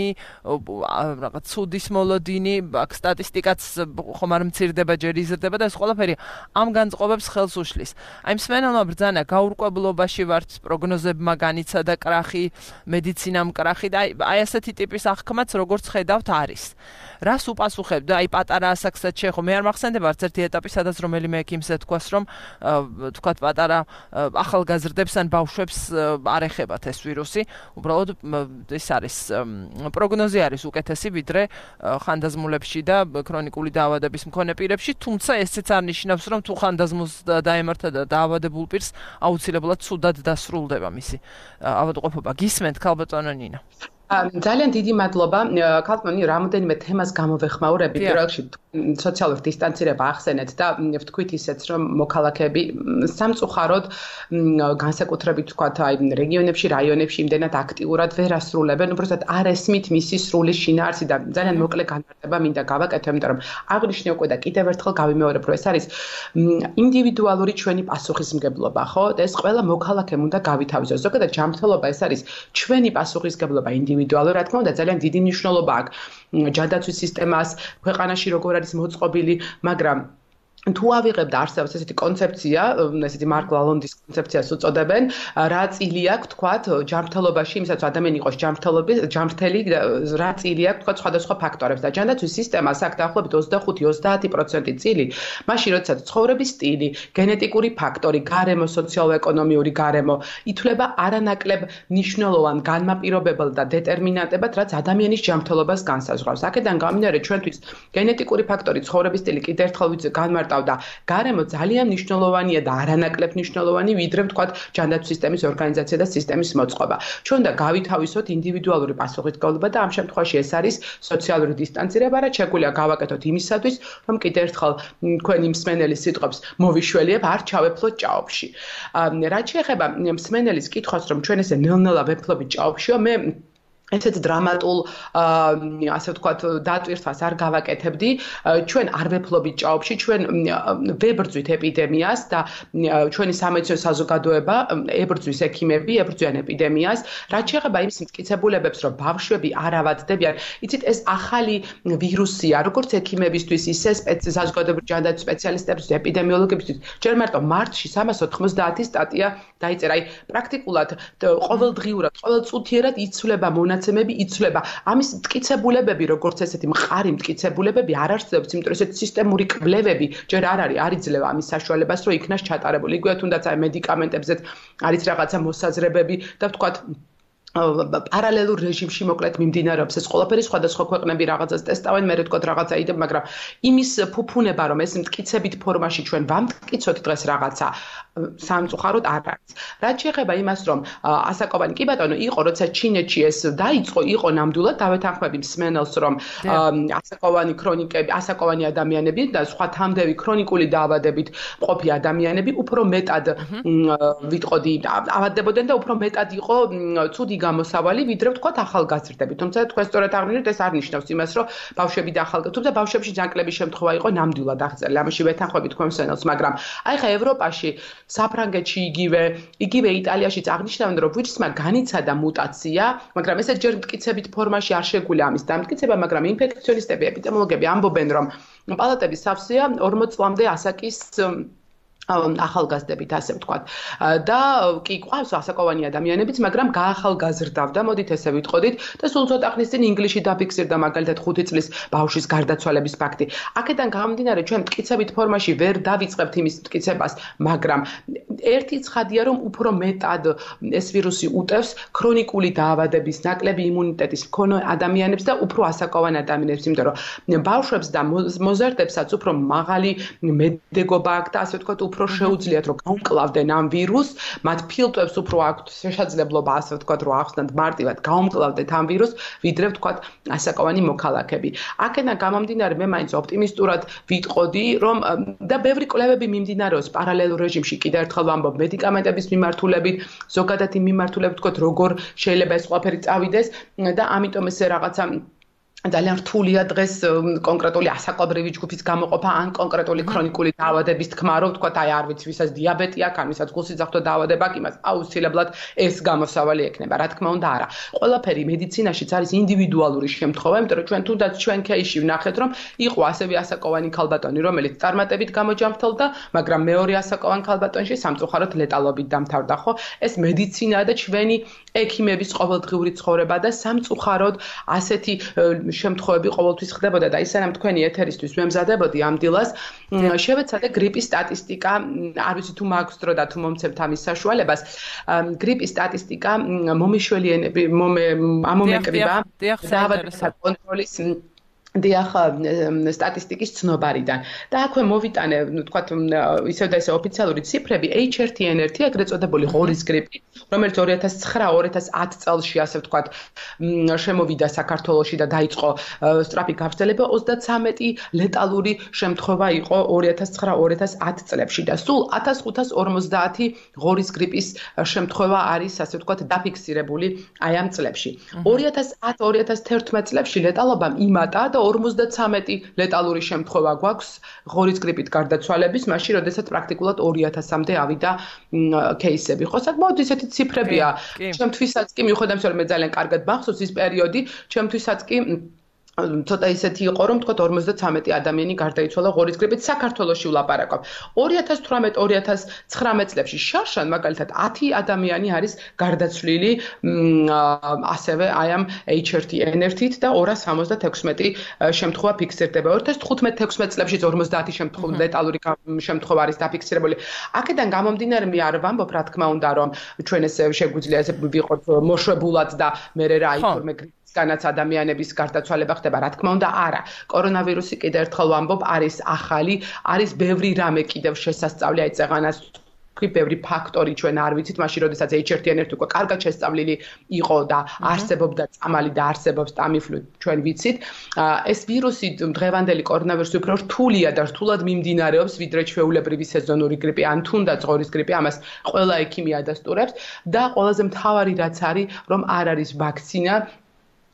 რაღაც ცუდის მოლოდინი აქ სტატისტიკაც ხომ არ მცირდება ჯერ იზრდება და ეს ყველაფერი ამ განწყობებს ხელს უშლის აი მსმენელმა ბრძანა გაურკვევლობაში ვართ პროგნოზებმა განიცადა კრახი მედიცინამ კრახი და აი ასეთი ტიპის აღქმაც როგორც ხედავთ არის რას უპასუხებ და აი პატარა ასაკსაც შეხო მე არ მახსენდება არც ერთი ეტაპი სადაც რომელიმე ექიმზე თქვას რომ თქვათ პატარა ახალგაზრდებს ან ბავშვებს არ ეხებათ ეს ვირუსი უბრალოდ ეს არის პროგნოზი არის უკეთესი ვიდრე ხანდაზმულებში და ქრონიკული დაავადების მქონე პირებში თუმცა ესეც არ ნიშნავს რომ თუ ხანდაზმულს დაემართა და დაავადებულ პირს აუცილებლად ცუდად დასრულდება მისი ავადმყოფობა გისმენთ ქალბატონო ნინა ძალიან დიდი მადლობა ქალბატონი რამოდენიმე თემას გამოვეხმაურებით პირველ რიგში სოციალური დისტანცირება ახსენეთ და ვთქვით ისეც რომ მოქალაქეები სამწუხაროდ განსაკუთრებით ვთქვათ აი რეგიონებში რაიონებში იმდენად აქტიურად ვერ ასრულებენ უბრალოდ არ ესმით მისი სრული შინაარსი და ძალიან მოკლე განმარტება მინდა გავაკეთო იმიტომ რომ აღნიშნე უკვე და კიდევ ერთხელ გავიმეორებ რომ ეს არის ინდივიდუალური ჩვენი პასუხისმგებლობა ხო და ეს ყველა მოქალაქემ უნდა გავითავისოს ზოგადად ჯანმრთელობა ეს არის ჩვენი პასუხისმგებლობა ინდივიდუალურად, რა თქმა უნდა, ძალიან დიდი მნიშვნელობა აქვს ჯანდაცვის სისტემას, ქვეყანაში როგორ არის მოწყობილი, მაგრამ თუ ავიღებთ არსებობს ესეთი კონცეფცია, ესეთი მარკ ლალონდის კონცეფციას უწოდებენ, რა წილი აქვს, თქვათ, ჯანმრთელობაში, იმისაც ადამიანი იყოს ჯანმრთელი, რა წილი აქვს, თქვათ, სხვადასხვა ფაქტორებს და ჯანდაცვის სისტემას აქვს დაახლოებით 25-30% წილი, მაშინ როდესაც ცხოვრების სტილი, გენეტიკური ფაქტორი, გარემო, სოციალურ-ეკონომიური გარემო ითვლება არანაკლებ მნიშვნელოვან განმაპირობებელ და დეტერმინანტებად, რაც ადამიანის ჯანმრთელობას განსაზღვრავს. აქედან გამომდინარე, ჩვენთვის გენეტიკური ფაქტორი, ცხოვრების სტილი კიდევ ერთხელ განმარტავ და გარემო ძალიან მნიშვნელოვანია და არანაკლებ მნიშვნელოვანი ვიდრე ვთქვათ ჯანდაცვის სისტემის ორგანიზაცია და სისტემის მოწყობა. ჩვენ უნდა გავითავისოთ ინდივიდუალური პასუხისმგებლობა და ამ შემთხვევაში ეს არის სოციალური დისტანცირება, რაც შეგვიძლია გავაკეთოთ იმისათვის, რომ კიდევ ერთხელ თქვენი მსმენელის სიტყვებს მოვიშველიებ, არ ჩავეფლოთ ჭაობში. რაც შეეხება მსმენელის კითხვას, რომ ჩვენ ესე ნელ-ნელა ვეფლობით ჭაობშიო, მე ესეც დრამატულ ასე ვთქვათ დატვირთვას არ გავაკეთებდი ჩვენ არ ვეფლობით ჭაობში ჩვენ ვებრძვით ეპიდემიას და ჩვენი სამედიცინო საზოგადოება ებრძვის ექიმები ებრძვიან ეპიდემიას რაც შეეხება იმის მტკიცებულებებს რომ ბავშვები არ ავადდებიან იცით ეს ახალი ვირუსია როგორც ექიმებისთვის ისე საზოგადოებრივი ჯანდაცვის სპეციალისტებისთვის ეპიდემიოლოგებისთვის ჯერ მარტო მარტში 390 სტატია დაიწერა აი პრაქტიკულად ყოველდღიურად ყოველწუთიერად იცვლება მონაცემები იცვლება. ამის მტკიცებულებები, როგორც ესეთი მყარი მტკიცებულებები არ არსებობს, იმიტომ რომ ესეთი სისტემური კვლევები ჯერ არ იძლევა ამის საშუალებას, რომ იქნას ჩატარებული. იგივე თუნდაც აი მედიკამენტებზეც არის რაღაცა მოსაზრებები და ვთქვათ პარალელურ რეჟიმში მოკლედ მიმდინარეობს ეს ყველაფერი სხვადასხვა ქვეყნები რაღაცას ტესტავენ მე თქვა რაღაცა იდებ მაგრამ იმის ფუფუნება რომ ეს მტკიცებით ფორმაში ჩვენ ვამტკიცოთ დღეს რაღაცა სამწუხაროდ არ არის. რაც შეეხება იმას რომ ასაკოვანი კი ბატონო იყო როცა ჩინეთში ეს დაიწყო იყო ნამდვილად დავეთანხმები მსმენელს რომ ასაკოვანი ქრონიკები ასაკოვანი ადამიანები და სხვა თამდევი ქრონიკული დაავადებით მყოფი ადამიანები უფრო მეტად ვიტყოდი ავადდებოდნენ და უფრო მეტად იყო ცუდი გამოსავალი ვიდრე ვთქვათ ახალგაზრდები. თუმცა თქვენ სწორად აღნიშნეთ ეს არ ნიშნავს იმას რომ ბავშვები და ახალგაზრდები თუმცა ბავშვებში ჯანკლების შემთხვევა იყო ნამდვილად აღწერილი. ამაში ვეთანხმებით თქვენ მსმენელს მაგრამ აი ხა ევროპაში საფრანგეთში იგივე იტალიაშიც აღნიშნავენ რომ ვირუსმა განიცადა მუტაცია, მაგრამ ესეც ჯერ მტკიცებით ფორმაში არ შეგვიძლია ამის დამტკიცება, მაგრამ ინფექციონისტები, ეპიდემიოლოგები ამბობენ რომ პალატების სავსეა 40 წლამდე ასაკის ახალგაზრდებით ასე ვთქვათ. და კი ყავს ასაკოვანი ადამიანებიც, მაგრამ გაახალგაზრდავდა, მოდით ესე ვიტყოდით და სულ ცოტა ხნის წინ ინგლისში დაფიქსირდა მაგალითად 5 წლის ბავშვის გარდაცვალების ფაქტი. აქედან გამომდინარე ჩვენ მტკიცებით ფორმაში ვერ დავიწყებთ იმის მტკიცებას, მაგრამ ერთი ცხადია რომ უფრო მეტად ეს ვირუსი უტევს ქრონიკული დაავადების, ნაკლები იმუნიტეტის მქონე ადამიანებს და უფრო ასაკოვან ადამიანებს, იმიტომ რომ ბავშვებს და მოზარდებსაც უფრო მაღალი მედეგობა აქვს და ასე ვთქვათ უფრო შეუძლიათ რომ გაუმკლავდნენ ამ ვირუსს, მათ ფილტვებს უფრო აქვთ შესაძლებლობა ასე ვთქვათ რომ ახსნათ მარტივად გაუმკლავდეთ ამ ვირუსს, ვიდრე ვთქვათ ასაკოვანი მოქალაქეები. აქედან გამომდინარე მე მაინც ოპტიმისტურად ვიტყოდი რომ და ბევრი კვლევები მიმდინარეობს პარალელურ რეჟიმში კიდევ ერთხელ ვამბობ მედიკამენტების მიმართულებით, ზოგადად იმ მიმართულებით ვთქვათ როგორ შეიძლება ეს ყველაფერი წავიდეს და ამიტომ ესე რაღაცა ძალიან რთულია დღეს კონკრეტული ასაკობრივი ჯგუფის გამოყოფა ან კონკრეტული ქრონიკული დაავადების თქმა რომ ვთქვათ აი არ ვიცი ვისაც დიაბეტი აქვს, ან ვისაც გულსიძახთო დაავადება აქვს, იმას აუცილებლად ეს გამოსავალი ექნება. რა თქმა უნდა არა. ყველაფერი მედიცინაშიც არის ინდივიდუალური შემთხვევა, იმიტომ რომ ჩვენ თუნდაც ჩვენ кейსში ვნახეთ რომ იყო ასევე ასაკოვანი ქალბატონი, რომელიც წარმატებით გამოჯამრთელდა, მაგრამ მეორე ასაკოვან ქალბატონში სამწუხაროდ ლეტალობით დამთავრდა, ხო? ეს მედიცინაა და ჩვენი ექიმების ყოველდღიური ცხოვრება და სამწუხაროდ ასეთი შემთხვევები ყოველთვის ხდებოდა და ისე რომ თქვენი ეთერისთვის ვემზადებოდი ამ დილას შევეცადე გრიპის სტატისტიკა არ ვიცი თუ მაქვს დრო და თუ მომცემთ ამის საშუალებას გრიპის სტატისტიკა მომიშველიანები ამომეკრიბა დაავადებათა კონტროლის დიახ სტატისტიკის ცნობარიდან და აქვე მოვიტანე თქვათ ისევ და ისე ოფიციალური ციფრები H1N1 ეგრეთ წოდებული ღორის გრიპი რომელიც 2009-2010 წელში ასე ვთქვათ შემოვიდა საქართველოში და დაიწყო სწრაფი გავრცელება 33 ლეტალური შემთხვევა იყო 2009-2010 წლებში და სულ 1550 ღორის გრიპის შემთხვევა არის ასე ვთქვათ დაფიქსირებული აი ამ წლებში 2010-2011 წლებში ლეტალობამ იმატა და 53 ლეტალური შემთხვევა გვაქვს ღორის გრიპით გარდაცვალების, მაშინ როდესაც პრაქტიკულად 2000-მდე ავიდა кейსები. ხო, საკმაოდ ისეთი ციფრებია. ჩემთვისაც კი მიუხედავად იმისა, რომ მე ძალიან კარგად მახსოვს ის პერიოდი, ჩემთვისაც კი ცოტა ისეთი იყო, რომ თქვა 53 ადამიანი გარდაიცვალა ღორის გრიპით საქართველოში ვლაპარაკობ. 2018-2019 წლებში შარშან მაგალითად 10 ადამიანი არის გარდაცვლილი ასევე აი ამ H1N1-ით და 276 შემთხვევა ფიქსირდება. 2015-16 წლებში 50 შემთხვევა ლეტალური შემთხვევა არის დაფიქსირებული. აქედან გამომდინარე მე არ ვამბობ რა თქმა უნდა რომ ჩვენ ეს შეგვიძლია ესე ვიყოთ მოშვებულად და მე რა ითორმე განაც ადამიანების გარდაცვალება ხდება, რა თქმა უნდა, არა. კორონავირუსი კიდევ ერთხელ ვამბობ, არის ახალი, არის ბევრი რამე კიდევ შესასწავლი, აი წეღანაც თქვი ბევრი ფაქტორი ჩვენ არ ვიცით, მაშინ როდესაც H1N1 უკვე კარგად შესწავლილი იყო და არსებობდა წამალი და არსებობს Tamiflu, ჩვენ ვიცით. ეს ვირუსი დღევანდელი კორონავირუსი უფრო რთულია და რთულად მიმდინარეობს, ვიდრე ჩვეულებრივი სეზონური გრიპი, ან თუნდაც ღორის გრიპი, ამას ყველა ექიმი ადასტურებს და ყველაზე მთავარი რაც არის, რომ არ არის ვაქცინა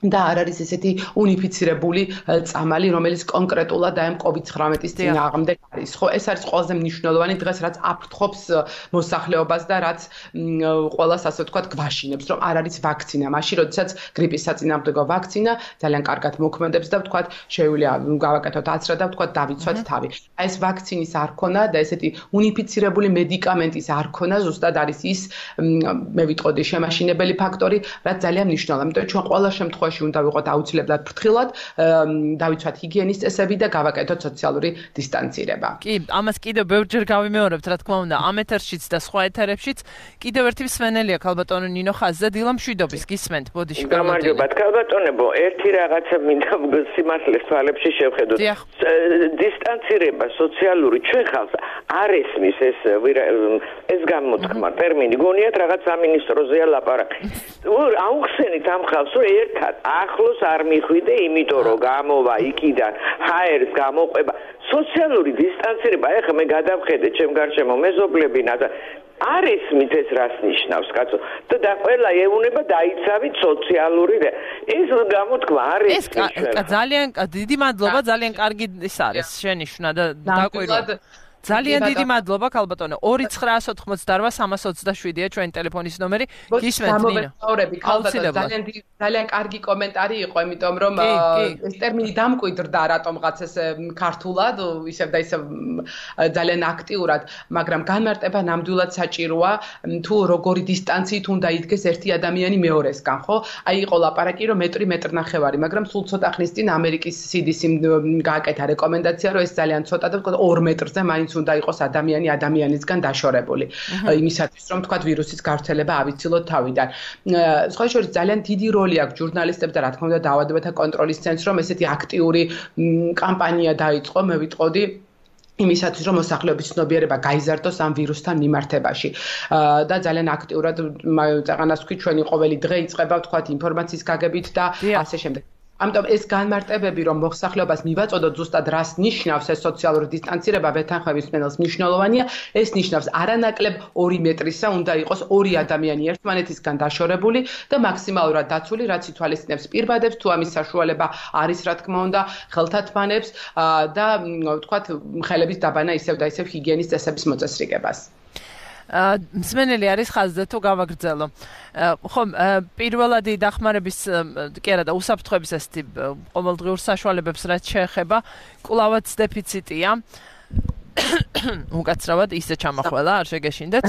და არ არის ესეთი უნიფიცირებული წამალი, რომელიც კონკრეტულად აი ამ COVID-19-ის წინააღმდეგ არის. ხო, ეს არის ყველაზე მნიშვნელოვანი დღეს, რაც აფრთხობს მოსახლეობას და რაც ყველას ასე ვთქვათ გვაშინებს, რომ არ არის ვაქცინა. მაშინ, როდესაც გრიპის საწინააღმდეგო ვაქცინა ძალიან კარგად მოქმედებს და ვთქვათ, შეუძლია გავაკეთოთ აცრა და ვთქვათ, დავიცვათ თავი. აი ეს ვაქცინის არ ქონა და ესეთი უნიფიცირებული მედიკამენტის არ ქონა ზუსტად არის ის, მე ვიტყოდი, შემაშინებელი ფაქტორი, რაც ძალიან მნიშვნელოვანია. იმიტომ ჩვენ ყველა შემთხვევაში უნდა ვიყოთ აუცილებლად ფრთხილად, დავიცვათ ჰიგიენის წესები და გავაკეთოთ სოციალური დისტანცირება. კი, ამას კიდევ ბევრჯერ გავიმეორებთ, რა თქმა უნდა, ამ ეთერშიც და სხვა ეთერებშიც. კიდევ ერთი მსმენელია ქალბატონო ნინო ხაზზე, დილა მშვიდობის, გისმენთ, ბოდიში. გამარჯობა, ქალბატონებო, ერთი რაღაცა მინდა სიმართლეს თვალებში შევხედოთ. დისტანცირება სოციალური ჩვენ ხალხს არ ესმის ეს გამოთქმა, ტერმინი. გონიათ რაღაც სამინისტროზეა ლაპარაკი. აუხსენით ამ ხალხს, რომ ერთად ახლოს არ მიხვიდე, იმიტომ რომ გამოვა იქიდან ჰაერს გამოყვება. სოციალური დისტანცირება, ეხლა მე გადავხედე ჩემ გარშემო მეზობლებინა და არ ისმით ეს რას ნიშნავს, კაცო. და ყველა ეუნება დაიცავით სოციალური ეს გამოთქმა არ ის. ეს ძალიან დიდი მადლობა, ძალიან კარგი ის არის შენიშვნა და დაკვირვა. ძალიან დიდი მადლობა ქალბატონო. 2988327-ია ჩვენი ტელეფონის ნომერი. გისმენთ ნინო. ძალიან კარგი კომენტარი იყო, იმიტომ რომ ეს ტერმინი დამკვიდრდა რატომღაც ეს ქართულად, ისევ და ისევ ძალიან აქტიურად, მაგრამ განმარტება ნამდვილად საჭიროა, თუ როგორი დისტანციით უნდა იდგეს ერთი ადამიანი მეორესგან, ხო? აი იყო ლაპარაკი, რომ მეტრი-მეტრნახევარი, მაგრამ სულ ცოტა ხნის წინ ამერიკის CDC-მ გააკეთა რეკომენდაცია, რომ ეს ძალიან ცოტა და 2 მეტრზე მაინც უნდა იყოს ადამიანი ადამიანისგან დაშორებული. იმისათვის რომ თქვათ ვირუსის გავრცელება ავიცილოთ თავიდან. სხვა შორის ძალიან დიდი როლი აქვს ჟურნალისტებს და რა თქმა უნდა დაავადებათა კონტროლის ცენტრს, რომ ესეთი აქტიური კამპანია დაიწყო, მე ვიტყოდი იმისათვის რომ მოსახლეობის ცნობიერება გაიზარდოს ამ ვირუსთან მიმართებაში. და ძალიან აქტიურად წაღანას ვთქვი, ჩვენი ყოველი დღე იწყება ვთქვათ ინფორმაციის გაგებით და ასე შემდეგ. ამიტომ ეს განმარტებები რომ მოსახლეობას მივაწოდოთ ზუსტად რას ნიშნავს ეს სოციალური დისტანცირება ვეთანხმების მენელს მნიშვნელოვანია, ეს ნიშნავს არანაკლებ 2 მეტრისა უნდა იყოს 2 ადამიანი ერთმანეთისგან დაშორებული და მაქსიმალურად დაცული, რაც ითვალისწინებს პირბადებს, თუ ამის საშუალება არის, რა თქმა უნდა, ხელთათმანებს და ვთქვათ ხელების დაბანა ისევ და ისევ ჰიგიენის წესების მოწესრიგებას. მსმენელი არის ხაზზე თუ გავაგრძელო. ხო, პირველადი დახმარების კი არა და უსაფრთხოების ესეთი ყოველდღიურ საშუალებებს რაც შეეხება, კვლავაც დეფიციტია. უკაცრავად ისე ჩამახველა, არ შეგეშინდეთ.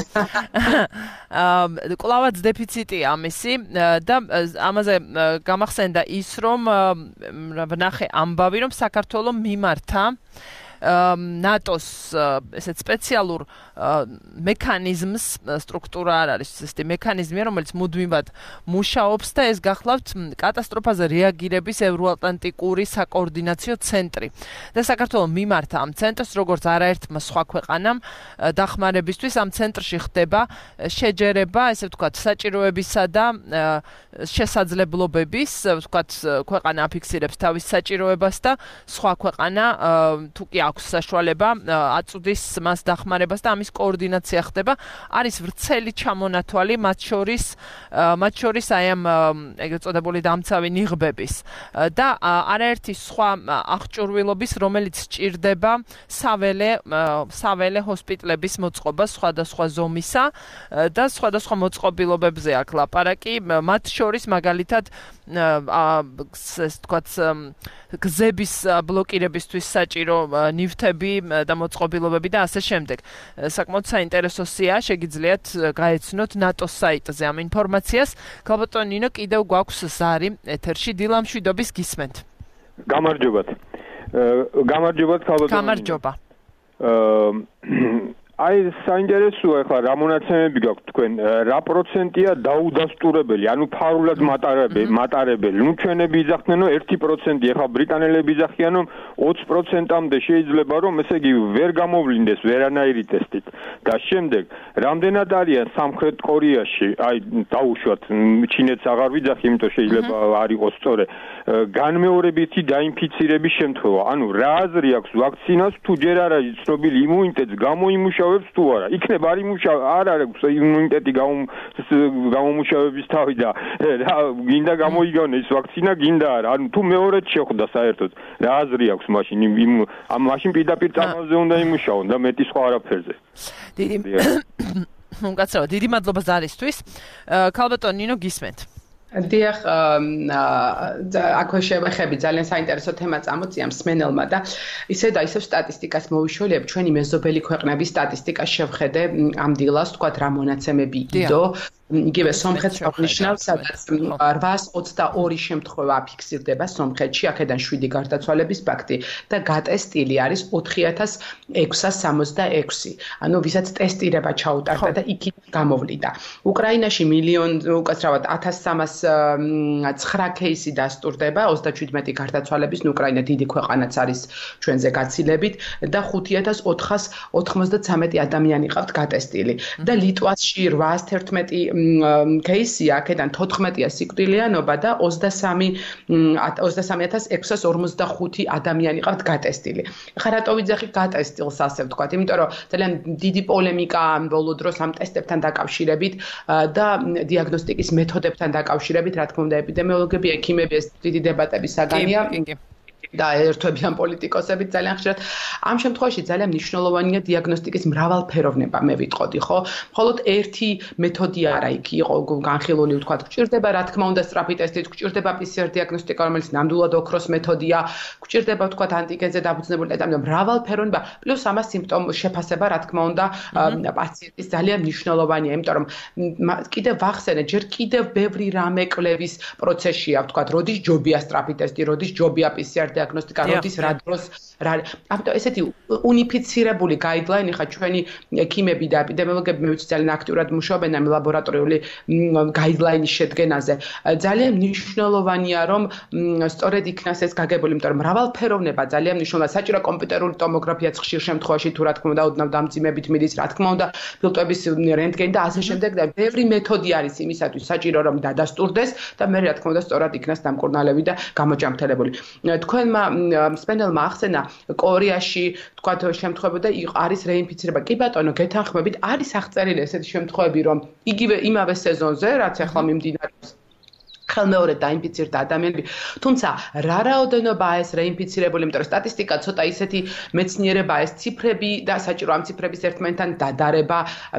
კვლავაც დეფიციტია ამისი და ამაზე გამახსენდა ის, რომ ვნახე ამბავი, რომ საქართველოს მიმართა ნატოს ესეთ სპეციალურ მექანიზმს სტრუქტურა არ არის ესეთი მექანიზმი რომელიც მუდმივად მუშაობს და ეს გახლავთ კატასტროფაზე რეაგირების ევროატლანტიკური საკოორდინაციო ცენტრი და საქართველოს მიმართა ამ ცენტრს როგორც არაერთმა სხვა ქვეყანამ დახმარებისთვის ამ ცენტრში ხდება შეჯერება ესე ვთქვათ საჭიროებისა და შესაძლებლობების ვთქვათ ქვეყანა აფიქსირებს თავის საჭიროებას და სხვა ქვეყანა თუ კი აქვს საშუალება აწუდის მას დახმარებას და ამის კოორდინაცია ხდება არის ვრცელი ჩამონათვალი მათ შორის აი ამ ეგრეთ წოდებული დამცავი ნიღბების და არაერთი სხვა აღჭურვილობის რომელიც სჭირდება საველე ჰოსპიტლების მოწყობა სხვადასხვა ზომისა და სხვადასხვა მოწყობილობებზე აქვს ლაპარაკი მათ შორის მაგალითად ეს თქვათ გზების ბლოკირებისთვის საჭირო ნივთები და მოწყობილობები და ასე შემდეგ. საკმაოდ საინტერესო სია, შეგიძლიათ გაეცნოთ ნატოს საიტზე ამ ინფორმაციას. ქალბატონ ნინო, კიდევ გვაქვს ზარი ეთერში, დილა მშვიდობის გისმენთ. გამარჯობათ. გამარჯობათ ქალბატონ. გამარჯობა. აი საინტერესოა ახლა რა მონაცემები გაქვთ თქვენ რა პროცენტია დაუდასტურებელი ანუ ფარულად მატარებელი ნუ ჩვენები იძახდნენ რომ 1% ახლა ბრიტანელები იძახიან რომ 20%-მდე შეიძლება რომ ესე იგი ვერ გამოვლინდეს ვერანაირი ტესტით და შემდეგ რამდენად არიან სამხრეთ კორეაში აი დაუშვათ ჩინეთს აღარ ვიძახი იმიტომ შეიძლება არ იყოს სწორი განმეორებითი დაინფიცირების შემთხვევა ანუ რა აზრი აქვს ვაქცინას თუ ჯერ არ არის ცნობილი იმუნიტეტს გამოიმუშავებს თუ არა იქნება არ იმუშავ არ არის იმუნიტეტი გამომუშავების თავი და რა გინდა გამოიგონეს ვაქცინა გინდა არა ანუ თუ მეორედ შეხვდა საერთოდ რა აზრი აქვს მაშინ მაშინ პირდაპირ წამალზე უნდა იმუშაონ და მეტი სხვა არაფერზე უკაცრავად დიდი მადლობა ზარისთვის ქალბატონ ნინო გისმენთ დიახ აქვე შევეხები ძალიან საინტერესო თემა წამოწია მსმენელმა და ისე და ისევ სტატისტიკას მოვიშველებ ჩვენი მეზობელი ქვეყნების სტატისტიკას შევხედე ამ დილას თქვათ რა მონაცემები იდო იგივე სომხეთს აღნიშნავს სადაც 822 შემთხვევა ფიქსირდება სომხეთში აქედან 7 გარდაცვალების ფაქტი და გატესტილი არის 4666 ანუ ვისაც ტესტირება ჩაუტარდა და იქით გამოვლიდა უკრაინაში უკაცრავად 1309 кейსი დასტურდება 37 გარდაცვალების უკრაინა დიდი ქვეყანაც არის ჩვენზე გაცილებით და 5493 ადამიანი ყავთ გატესტილი და ლიტვაში 811 кейსი აქედან 14-ია სიკვდილიანობა და 23645 ადამიანი ყავთ გატესტილი. ხა რატო ვიძახი გატესტილს ასე ვთქვათ? იმიტომ რომ ძალიან დიდი პოლემიკა ამ ბოლო დროს ამ ტესტებთან დაკავშირებით და დიაგნოსტიკის მეთოდებთან დაკავშირებით, რა თქმა უნდა, ეპიდემიოლოგები, ექიმები ეს დიდი დებატების საგანია. და ერთვებიან პოლიტიკოსებით ძალიან ხშირად. ამ შემთხვევაში ძალიან მნიშვნელოვანია დიაგნოსტიკის მრავალფეროვნება, მე ვიტყოდი, ხო? მხოლოდ ერთი მეთოდი არა იქ იყო განხილული, ვთქვათ, გვჭირდება, რა თქმა უნდა, სწრაფი ტესტით, გვჭირდება PCR დიაგნოსტიკა, რომელიც ნამდვილად ოქროს მეთოდია, გვჭირდება, ვთქვათ, ანტიგენზე დაფუძნებული და მრავალფეროვნება, პლუს ამას სიმპტომების შეფასება, რა თქმა უნდა, პაციენტის ძალიან მნიშვნელოვანია, იმიტომ რომ კიდევ ვახსენე, ჯერ კიდევ ბევრი რამე კვლევის პროცესია, ვთქვათ, როდის ჯობია სწრაფი ტესტი, როდის ჯობია PCR დიაგნოსტიკა როდის რა დროს რა ამიტომ ესეთი უნიფიცირებული გაიდლაინი ხა ჩვენი ექიმები და ეპიდემიოლოგები მე ვიცი ძალიან აქტიურად მუშაობენ ამ ლაბორატორიული გაიდლაინის შედგენაზე ძალიან მნიშვნელოვანია რომ სწორედ იქნას ეს გაგებული იმიტომ რომ მრავალფეროვნება ძალიან მნიშვნელოვანია საჭირო კომპიუტერული ტომოგრაფიაც ხშირ შემთხვევაში თუ რა თქმა უნდა ოდნავ დამძიმებით მიდის რა თქმა უნდა ფილტვების რენტგენი და ასე შემდეგ და ბევრი მეთოდი არის იმისათვის საჭირო რომ დადასტურდეს და მე რა თქმა უნდა სწორად იქნას დამკურნალები და გამოჯამრთელებული თქვენ მსმენელმა ახსენა კორეაში თქვათ შემთხვევები და არის რეინფიცირება. კი ბატონო, გეთანხმებით, არის აღწერილი ესეთი შემთხვევები, რომ იგივე იმავე სეზონზე, რაც ახლა მიმდინარეობს ხელმეორედ დაინფიცირდა ადამიანები. თუმცა რა რაოდენობაა ეს რეინფიცირებული, იმიტომ რომ სტატისტიკა ცოტა ისეთი მეცნიერებაა, ეს ციფრები და საჭირო ამ ციფრების ერთმანეთთან დადარება,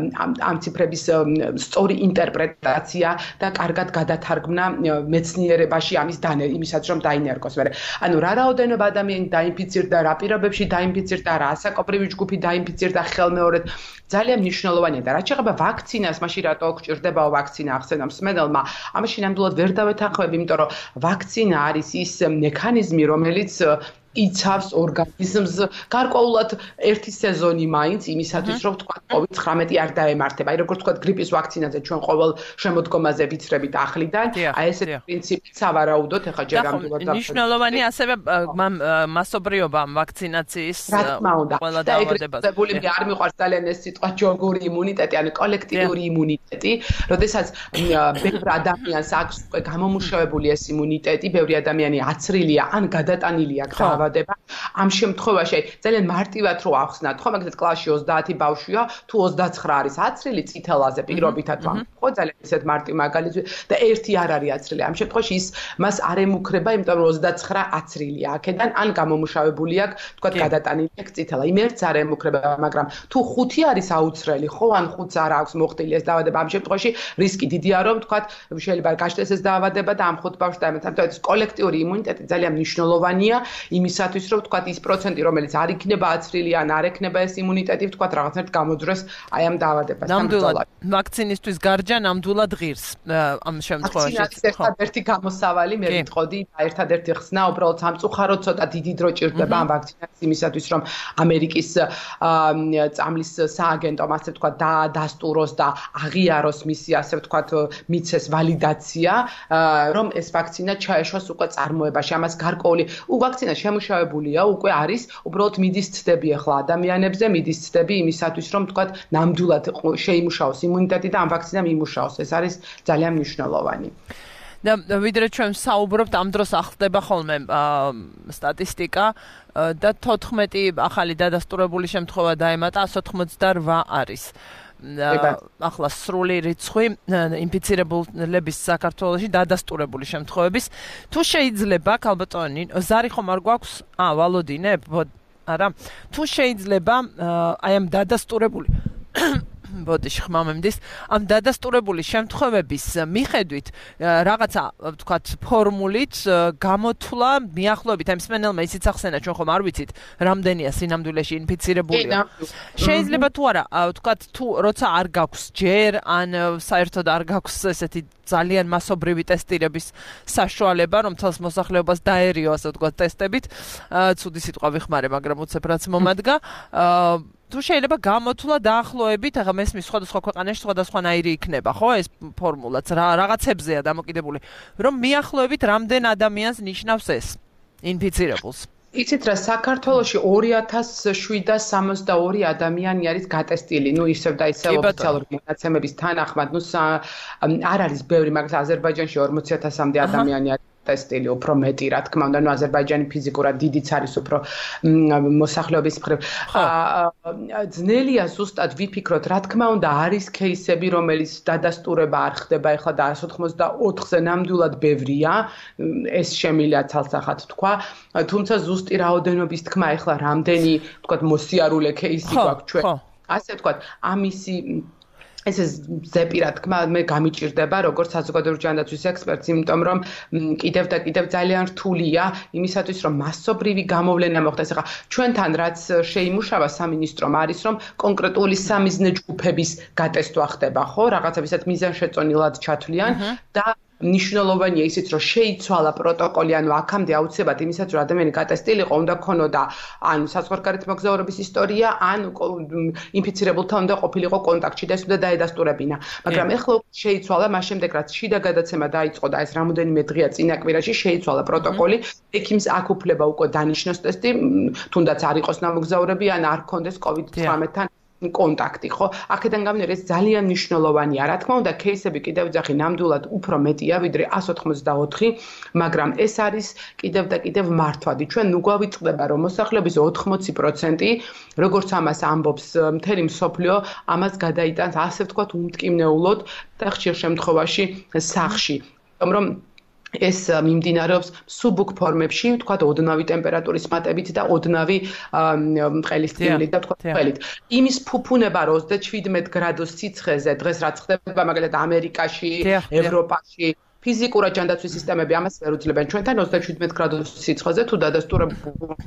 ამ ციფრების სწორი ინტერპრეტაცია და კარგად გადათარგმნა მეცნიერებაში ამის იმისაც რომ დაინერგოს. ანუ რა რაოდენობა ადამიანი დაინფიცირდა, რა პირობებში დაინფიცირდა, რა ასაკობრივი ჯგუფი დაინფიცირდა ხელმეორედ ძალიან მნიშვნელოვანია და რაც შეეხება ვაქცინას, მაშინ რატო გვჭირდება ვაქცინა ახსენა მსმენელმა, ამაში ნამდვილად ვერ დავეთანხმები, იმიტომ რომ ვაქცინა არის ის მექანიზმი, რომელიც იცავს ორგანიზმს გარკვეულად ერთი სეზონი მაინც იმისათვის რომ თქვა COVID-19 არ დაემართება. აი როგორც თქვა გრიპის ვაქცინაზე ჩვენ ყოველ შემოდგომაზე ვიცრებით ახლიდან, აი ესეთი პრინციპი სავარაუდოდ ეხა ჯერ ამდულად მნიშვნელოვანი ასევე მასობრიობა ვაქცინაციის ყველა დაავადებას. და ეგრევე არ მიყვარს ძალიან ეს სიტყვა ჯოგური იმუნიტეტი, ანუ კოლექტიური იმუნიტეტი, როდესაც ბევრ ადამიანს აქვს უკვე გამომუშავებული ეს იმუნიტეტი, ბევრი ადამიანი აცრილია ან გადატანილია დაავადება ამ შემთხვევაში ძალიან მარტივად რო ახსნათ, ხო, მაგალითად კლასში 30 ბავშვია, თუ 29 არის აცრილი წითელაზე პირობითად ვამ. ხო, ძალიან ისეთ მარტივ მაგალითი და ერთი არ არის აცრილი. ამ შემთხვევაში ის მას არ ემუქრება, იმიტომ რომ 29 აცრილია აქედან, ან გამომუშავებული აქვს, თქვა გადატანილი აქვს წითელა. იმ ერთს არ ემუქრება, მაგრამ თუ 5 არის აუცრელი, ხო, ან 5-ს არ აქვს მოხდილი ეს დაავადება, ამ შემთხვევაში რისკი დიდია, რომ თქვა შეიძლება გაჩნდეს ეს დაავადება და ამ 5 ბავშვს დაემართა. ამიტომ ეს კოლექტიური იმუნიტეტი ძალიან მნიშვნელოვანია იმისათვის, რომ თქვა ის პროცენტი, რომელიც არ იქნება აცრილი ან არ ექნება ეს იმუნიტეტი, თქვა რაღაცნაირად გამოძრეს აი ამ დაავადებას. ნამდვილად ვაქცინისთვის გარჯა ნამდვილად ღირს ამ შემთხვევაში. ერთადერთი გამოსავალი მე ვიტყოდი და ერთადერთი ხსნა უბრალოდ სამწუხაროდ ცოტა დიდი დრო ჭირდება ამ ვაქცინას იმისათვის, რომ ამერიკის წამლის სააგენტომ ასე თქვა დასტუროს და აღიაროს მისი ასე თქვა მიცეს ვალიდაცია, რომ ეს ვაქცინა ჩაეშვას უკვე წარმოებაში. ამას გარკვეული ვაქცინა დამუშავებულია, უკვე არის უბრალოდ მიდის ცდები ახლა ადამიანებზე, მიდის ცდები იმისათვის, რომ თქვათ ნამდვილად შეიმუშაოს იმუნიტეტი და ამ ვაქცინამ იმუშაოს. ეს არის ძალიან მნიშვნელოვანი. და ვიდრე ჩვენ საუბრობთ, ამ დროს ახსნება ხოლმე სტატისტიკა და 14 ახალი დადასტურებული შემთხვევა დაემატა, 188 არის. ახლა სრული რიცხვი ინფიცირებულების საქართველოში დადასტურებული შემთხვევების. თუ შეიძლება, ქალბატონი, ზარი ხომ არ გვაქვს? ვალოდინე, არა. თუ შეიძლება, აი ამ დადასტურებული ბოდიში ხმამემდის ამ დადასტურებული შემთხვევების მიხედვით რაღაცა ვთქვათ ფორმულით გამოთვლა მიახლოებით ამ მსმენელმა ისიც ახსენა ჩვენ ხომ არ ვიცით რამდენია სინამდვილეში ინფიცირებულია შეიძლება თუ არა ვთქვათ თუ როცა არ გაქვს ჯერ ან საერთოდ არ გაქვს ესეთი ძალიან მასობრივი ტესტირების საშუალება რომ თელს მოსახლეობას დაერიო ასე ვთქვათ ტესტებით ცუდი სიტყვა ვიხმარე მაგრამ უცებ რაც მომადგა თუ შეიძლება გამოთვლა დაახლოებით, ახლა მესმის სხვადასხვა ქვეყანაში სხვადასხვანაირი იქნება, ხო, ეს ფორმულაც რაღაცებზეა დამოკიდებული, რომ მიახლოებით რამდენ ადამიანს ნიშნავს ეს ინფიცირებულს. იცით რა, საქართველოში 2762 ადამიანი არის გატესტილი, ნუ ისევ და ისევ ოფიციალური მონაცემების თანახმად, ნუ არ არის ბევრი, მაგრამ აზერბაიჯანში 40000-მდე ადამიანი არის ტესტილი უფრო მეტი, რა თქმა უნდა, ნუ აზერბაიჯანი ფიზიკურად დიდიც არის უფრო მოსახლეობის მხრივ. ძნელია ზუსტად ვიფიქროთ, რა თქმა უნდა, არის кейსები, რომელიც დადასტურება არ ხდება ეხლა და 184-ზე ნამდვილად ბევრია, ეს შემილია ცალსახად თქვა, თუმცა ზუსტი რაოდენობის თქმა ეხლა რამდენი, ვთქვათ, მოსიარულე кейსი გვაქვს ჩვენ. ასე ვთქვათ, ამისი ეს ზეპირად თქმა მე გამიჭირდება როგორც საზოგადოებრივი ჯანდაცვის ექსპერტს, იმიტომ რომ კიდევ და კიდევ ძალიან რთულია იმისათვის რომ მასობრივი გამოვლენა მოხდეს. ახლა ჩვენთან რაც შეიმუშავა სამინისტრომ არის რომ კონკრეტული სამიზნე ჯგუფების გატესტვა ხდება, ხო, რაღაცებისაც მიზანშეწონილად ჩათვლიან და ნიშნულოვანია ისიც რომ შეიცვალა პროტოკოლი, ანუ აქამდე აუცილებლად იმისაც რომ ადამიანი გატესტილიყო, უნდა ქონოდა ან საზღვარგარეთ მოგზაურობის ისტორია, ან ინფიცირებულთან უნდა ყოფილიყო კონტაქტში და ეს უნდა დაედასტურებინა. მაგრამ ეხლა შეიცვალა, მას შემდეგ რაც შიდა გადაცემა დაიწყო და ეს რამოდენიმე დღეა წინა კვირაში შეიცვალა პროტოკოლი, ექიმს აქ უფლება უკვე დანიშნოს ტესტი, თუნდაც არ იყოს ნამოგზაურები ან არ ქონდეს COVID-19-თან კონტაქტი, ხო? აქედან გამომდინარე ეს ძალიან მნიშვნელოვანია. რა თქმა უნდა, кейსები კიდევ ძახი ნამდვილად უფრო მეტია, ვიდრე 184, მაგრამ ეს არის კიდევ და კიდევ მართვადი. ჩვენ ნუ გვავიწყდება, რომ მოსახლეობის 80%, როგორც ამას ამბობს მთელი მსოფლიო, ამას გადაიტანს, ასე ვთქვათ, უმტკივნეულოდ და ხშირ შემთხვევაში სახლში. რომ ეს მიმდინარეობს სუბუქ ფორმებში, ვთქვათ, ოდნავი ტემპერატურის მატებით და ოდნავი მყელის წილით და ვთქვათ, ყველით. იმის ფუფუნება 37 გრადუს სიცხეზე, დღეს რაც ხდება, მაგალითად ამერიკაში, ევროპაში, ფიზიკურად ჯანდაცვის სისტემები ამას ვერ უძლებენ. ჩვენთან 37 გრადუს სიცხეზე თუ დადასტურებული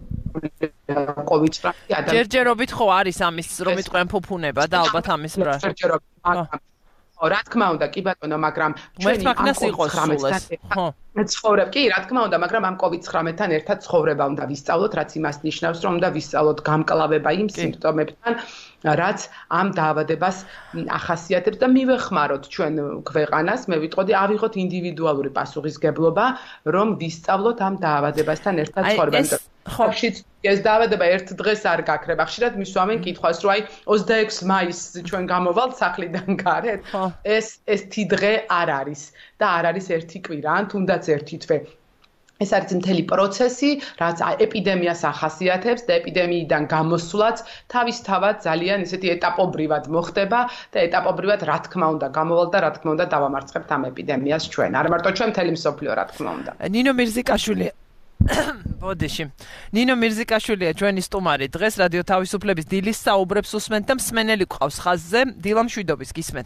COVID-19 ადამიანი. ჯერჯერობით ხო არის ამის რომ იტყვიან ფუფუნება და ალბათ ამის რა. ჯერჯერობით. რა თქმა უნდა, კი ბატონო, მაგრამ ჩვენი COVID-19-თან ცხოვრებ, კი, რა თქმა უნდა, მაგრამ ამ COVID-19-თან ერთად ცხოვრება უნდა ვისწავლოთ, რაც იმას ნიშნავს, რომ უნდა ვისწავლოთ გამკლავება იმ სიმპტომებთან, რაც ამ დაავადებას ახასიათებს და მივეხმაროთ ჩვენ ქვეყანას, მე ვიტყოდი, ავიღოთ ინდივიდუალური პასუხისგებლობა, რომ ვისწავლოთ ამ დაავადებასთან ერთად ცხოვრება. ხშირად ეს დაავადება ერთ დღეს არ გაქრება. ხშირად მისვამენ კითხვას, რომ აი 26 მაისს ჩვენ გამოვალთ სახლიდან გარეთ. ეს თიდღე არ არის და არ არის ერთი კვირა, ან თუნდაც ერთი თვე. ეს არის მთელი პროცესი, რაც ეპიდემიას ახასიათებს და ეპიდემიიდან გამოსვლაც თავისთავად ძალიან ისეთი ეტაპობრივად მოხდება და ეტაპობრივად რა თქმა უნდა გამოვალ და რა თქმა უნდა დავამარცხებთ ამ ეპიდემიას ჩვენ. არ მარტო ჩვენ, მთელი მსოფლიო რა თქმა უნდა. ნინო მირზიკაშვილი ბოდიში. ნინო მირზიკაშვილია ჩვენი სტუმარი. დღეს რადიო თავისუფლების დილის საუბრებს უსმენთ და მსმენელი გვყავს ხაზზე. დილა მშვიდობის გისმენთ.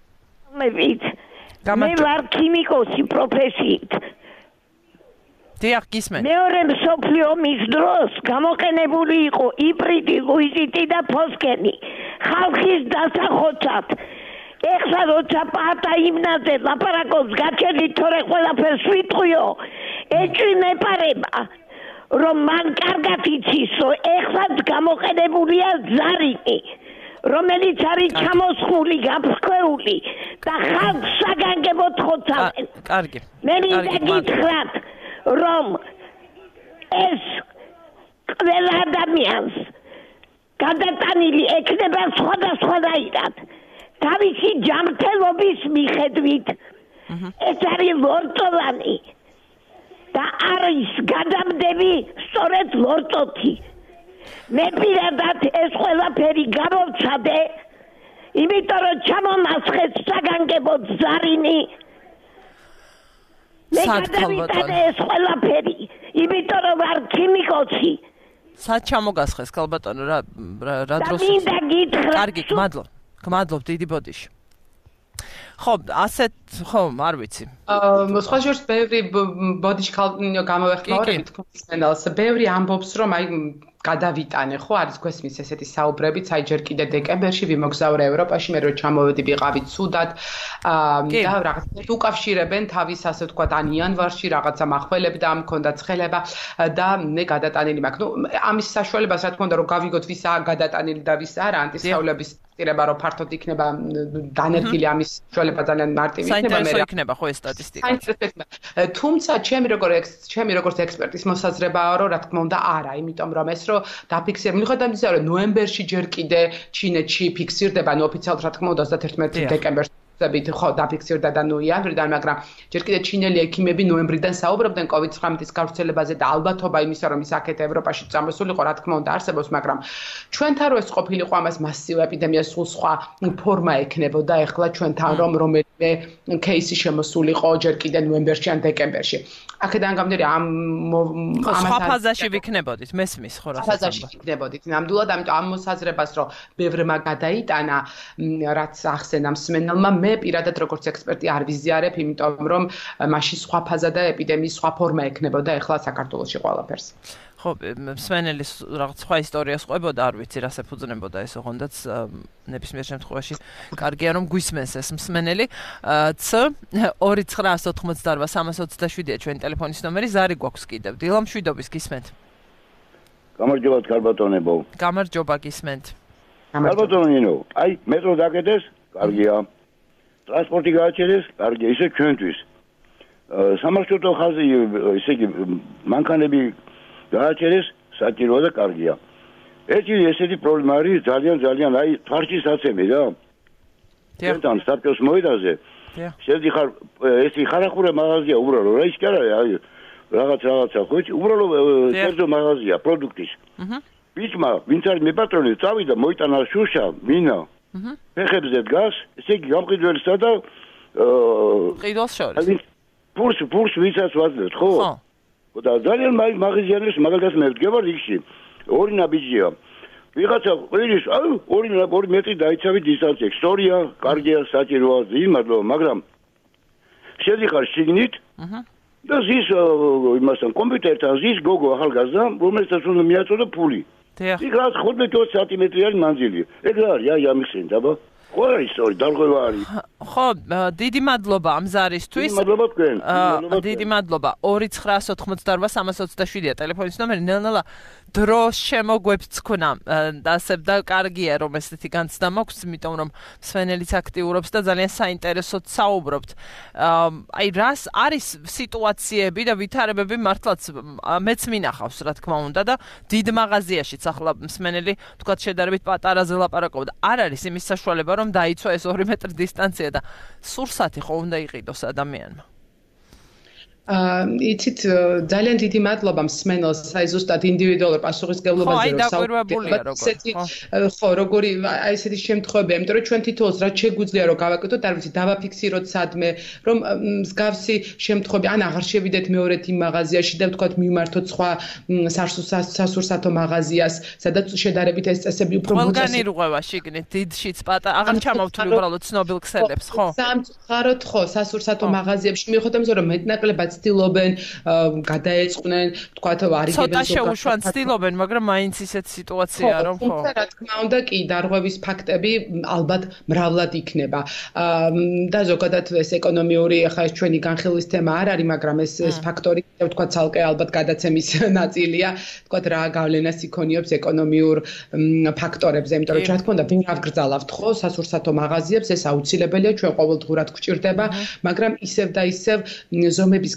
მე ვარ ქიმიკოსი პროფესიით. დიახ, გისმენთ. მეორე მსოფლიო ომის დროს გამოყენებული იყო იპრიტი, ლუიზიტი და ფოსგენი. ხალხის დასახოცად. ეხლა როცა პატა იმნაზე ლაპარაკობს გაჩერდით თორე ყველაფერს ვიტყვიო. ეჭვმეპარება რომ მან კარგად იცის რომ ეხლაც გამოყენებულია ზარინი რომელიც არის ჩამოსხული გაფრქვეული და ხალხს საგანგებოდ ხოცავენ. კარგი. მე მინდა გითხრათ რომ ეს ყველა ადამიანს გადატანილი ექნება სხვადასხვანაირად. თავისი ჯანმრთელობის მიხედვით ეს არის ლორწოვანი და არის გადამდები სწორედ ლორწოთი. მე პირადად ეს ყველაფერი გამოვცადე, იმიტომ რომ ჩამონასხეს საგანგებოდ ზარინი. მე გადავიტანე ეს ყველაფერი, იმიტომ რომ ვარ ქიმიკოსი. სად ჩამოგასხეს ქალბატონო რა დროს? მინდა გითხრა. კარგი, გმადლობ დიდი ბოდიში. ხო, ასეთ ხო, არ ვიცი. სხვა შორის ბევრი ბოდიში გამოვეხმაურებით თქვენს პენელს. ბევრი ამბობს რომ აი გადავიტანე, ხო, არის გვესმის ესეთი საუბრებიც, აი ჯერ კიდე დეკემბერში ვიმოგზავრე ევროპაში, მე რო ჩამოვედი ვიყავი ცუდად და რაღაცა უკავშირებენ თავის ასე ვთქვათ ან იანვარში რაღაცა მახველებდა, მქონდა ცხელება და მე გადატანილი მაქვს. ნუ ამის საშუალებას რა თქმა უნდა რომ გავიგოთ ვისაა გადატანილი და ვის არა, ანტისხეულების წირება რომ ფართოდ იქნება დანერგილი ამის საშუალება ძალიან მარტივი იქნება. საინტერესო იქნება ხო ეს სტატისტიკა. თუმცა ჩემი როგორც ექსპერტის მოსაზრებაა რომ რა თქმა უნდა არა, იმიტომ რომ ეს რომ დაფიქსირებული მიუხედავად იმისა რომ ნოემბერში ჯერ კიდე ჩინეთში ფიქსირდება, ანუ ოფიციალურად რა თქმა უნდა 31 დეკემბერს ხო დაფიქსირდა და ნუ იანვრიდან, მაგრამ ჯერ კიდე ჩინელი ექიმები ნოემბრიდან საუბრობდნენ COVID-19-ის გავრცელებაზე და ალბათობა იმისა რომ ის აქეთ ევროპაში წამოსულიყო, რა თქმა უნდა არსებობს, მაგრამ ჩვენთან რო ეს ყოფილიყო ამას მასიურ ეპიდემიას სულ სხვა ფორმა ექნებოდა, ეხლა ჩვენთან რომ რომელიმე кейსი შემოსულიყო ჯერ კიდე ნოემბერში ან დეკემბერში. აქედან გამომდინარე სხვა ფაზაში ვიქნებოდით, მესმის ხო რა ფაზაში ვიქნებოდით. ნამდვილად ამიტომ ამ მოსაზრებას რომ ბევრმა გადაიტანა, რაც ახსენა მსმენელმა, მე პირადად როგორც ექსპერტი არ ვიზიარებ, იმიტომ რომ მაშინ სხვა ფაზა და ეპიდემიის სხვა ფორმა ექნებოდა ეხლა საქართველოში ყველაფერს. ხო, მსმენელის რაღაც სხვა ისტორიას ყვებოდა, არ ვიცი რას ეფუძნებოდა ეს ოღონდაც ნებისმიერ შემთხვევაში კარგია რომ გვისმენს ეს მსმენელი. C 2988327-ია ჩვენი ტელეფონის ნომერი, ზარი გვაქვს კიდევ. დილა მშვიდობის გისმენთ. გამარჯობათ ქალბატონებო. გამარჯობა გისმენთ. ქალბატონო ნინო, აი მეტრო დაკეტეს, კარგია. ტრანსპორტი გააჩერეს, კარგია, ისე ჩვენთვის. სამარშრუტო ხაზი, ისე იგი მანქანები გააჩერეს, საჭიროა და კარგია. ესეთი პრობლემა არის ძალიან აი თვალშისაცემი რა. ჩვენთან საბჭოს მოედაზე. შედი ხარ ეს ხარახურა მაღაზია უბრალო რა ის კი არა აი რაღაცა ხო იცი უბრალო კერძო მაღაზია პროდუქტის. ბიჭმა ვინც არის მე პატრონი წავიდა მოიტანა შუშა მინა. ფეხებზე დგას, ესე იგი გამყიდველსა და ყიდვალს შორის. ფურს ვისაც ვაძლევთ, ხო? ხო. და ძალიან მაღაზიანებს მაგალითად მე ვდგება რიგში. ორი ნაბიჯია. ვიღაცა ყვირის, ორი მეტრი დაიცავი დისტანცია. სწორია, კარგია, საჭიროა, მადლობა, მაგრამ შედიხარ შიგნით და ზის იმასთან კომპიუტერთან ზის გოგო ახალგაზრდა, რომელსაც უნდა მიაწოდო ფული. იქ რა 15-20 სანტიმეტრი არის მანძილი. ეგ რა არის? აი ამიხსენ დაბა. ხო არის სწორი, დარღვევა არის. ხო, დიდი მადლობა ამ ზარისთვის. მადლობა თქვენ. დიდი მადლობა. 2988327-ია ტელეფონის ნომერი. ნელ-ნელა დრო შემოგვეფცქნა და ასე და კარგია რომ ესეთი განცდა მაქვს, იმიტომ რომ მსმენელიც აქტიურობს და ძალიან საინტერესოდ საუბრობთ. აი რას არის სიტუაციები და ვითარებები მართლაც მეც მინახავს რა თქმა უნდა და დიდ მაღაზიაშიც ახლა მსმენელი თქვათ შედარებით პატარაზე ლაპარაკობდა. არ არის იმის საშუალება რომ დაიცვა ეს 2 მეტრი დისტანცია და სურსათი ხო უნდა იყიდოს ადამიანმა. იცით ძალიან დიდი მადლობა მსმენელს, აი ზუსტად ინდივიდუალურ პასუხისმგებლობაზე რომ საუბრობთ. ხო, როგორი აი ესეთი შემთხვევებია, იმიტომ რომ ჩვენ თითოეულს რაც შეგვიძლია რომ გავაკეთოთ, არ ვიცი, დავაფიქსიროთ სადმე, რომ მსგავსი შემთხვევები ან აღარ შევიდეთ მეორედ იმ მაღაზიაში და ვთქვათ მივმართოთ სხვა სასურსათო მაღაზიას, სადაც შედარებით ეს წესები უფრო ყველგანი რღვევა შიგნით, დიდშიც აღარ ჩამოვთვლი უბრალოდ ცნობილ ქსელებს, ხო? სამწუხაროდ ხო, სასურსათო მაღაზიებში მიუხედავად იმისა, რომ მეტნაკლებად ცდილობენ გადაეწყნენ, თქვათ არიგებენ ცოტა შეუშვან ცდილობენ, მაგრამ მაინც ისეთ სიტუაციაა რომ ხო. რა თქმა უნდა კი დარღვევის ფაქტები ალბათ მრავლად იქნება. და ზოგადად ეს ეკონომიური ახლა ეს ჩვენი განხილვის თემა არ არის, მაგრამ ეს ფაქტორი თქვათ ცალკე ალბათ გადაცემის ნაწილია, თქვათ რა გავლენას იქონიებს ეკონომიურ ფაქტორებზე, იმიტომ რომ რა თქმა უნდა ვინ აღგრძალავთ ხო სასურსათო მაღაზიებს, ეს აუცილებელია, ჩვენ ყოველდღურად გვჭირდება, მაგრამ ისევ და ისევ ზომების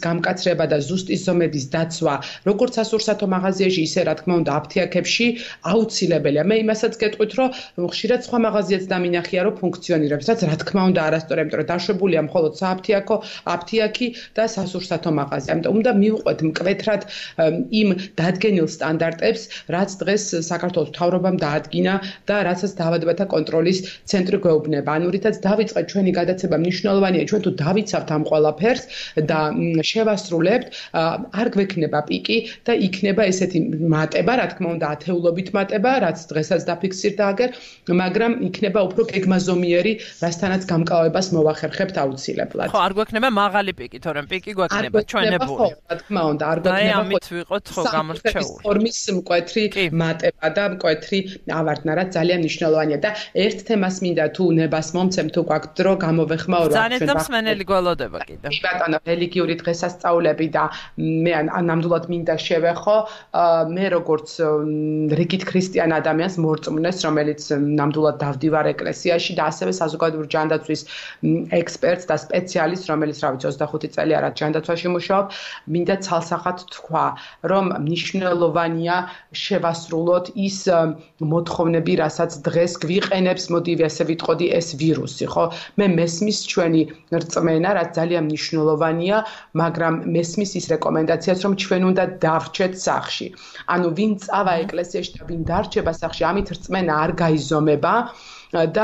გამკაცრება და ზუსტი ზომების დაცვა, როგორც სასურსათო მაღაზიაში, ისე რა თქმა უნდა აფთიაქებში აუცილებელია. მე იმასაც გეტყვით, რომ ხშირად სხვა მაღაზიაც დამინახია, რომ ფუნქციონირებს, რაც რა თქმა უნდა არასწორია, იმიტომ რომ დაშვებულია მხოლოდ სააფთიაქო, აფთიაქი და სასურსათო მაღაზია. ამიტომ უნდა მივყვეთ მკვეთრად იმ დადგენილ სტანდარტებს, რაც დღეს საქართველოს მთავრობამ დაადგინა და რასაც დაავადებათა კონტროლის ცენტრი გვეუბნება. ანუ რითაც დავიწყეთ ჩვენი გადაცემა, მნიშვნელოვანია ჩვენ თუ დავიცავთ ამ ყველაფერს და შევასრულებთ, არ გვექნება პიკი და იქნება ესეთი მატება, რა თქმა უნდა, ათეულობით მატება, რაც დღესაც დაფიქსირდა აგერ, მაგრამ იქნება უფრო გეგმაზომიერი, რასთანაც გამკლავებას მოვახერხებთ აუცილებლად. ხო, არ გვექნება მაღალი პიკი, თორემ პიკი გვექნება ჩვენებული. რა თქმა უნდა, არ გვექნება ამით ვიყოთ ხო გამორჩეული. ფორმის მკვეთრი მატება და მკვეთრი ავარდნა, რაც ძალიან მნიშვნელოვანია და ერთ თემას მინდა თუ ნებას მომცემ თუ გვაქვს დრო გამოვეხმაურო ძალიან დამსმენელი გველოდება კიდე. კი ბატონო, რელიგიური დღესასწაულები და მე ნამდვილად მინდა შევეხო, მე როგორც რიგით ქრისტიან ადამიანს მორწმუნეს, რომელიც ნამდვილად დავდივარ ეკლესიაში და ასევე საზოგადოებრივი ჯანდაცვის ექსპერტს და სპეციალისტს, რომელიც რა ვიცი 25 წელი არა ჯანდაცვაში მუშაობ, მინდა ცალსახად თქვა, რომ მნიშვნელოვანია შევასრულოთ ის მოთხოვნები, რასაც დღეს გვიყენებს, მოდი ესე ვიტყოდი, ეს ვირუსი, ხო? მე მესმის ჩვენი რწმენა, რაც ძალიან მნიშვნელოვანია, მაგრამ მესმის ის რეკომენდაციაც, რომ ჩვენ უნდა დავრჩეთ სახლში. ანუ ვინ წავა ეკლესიაში და ვინ დარჩება სახლში, ამით რწმენა არ გაიზომება. და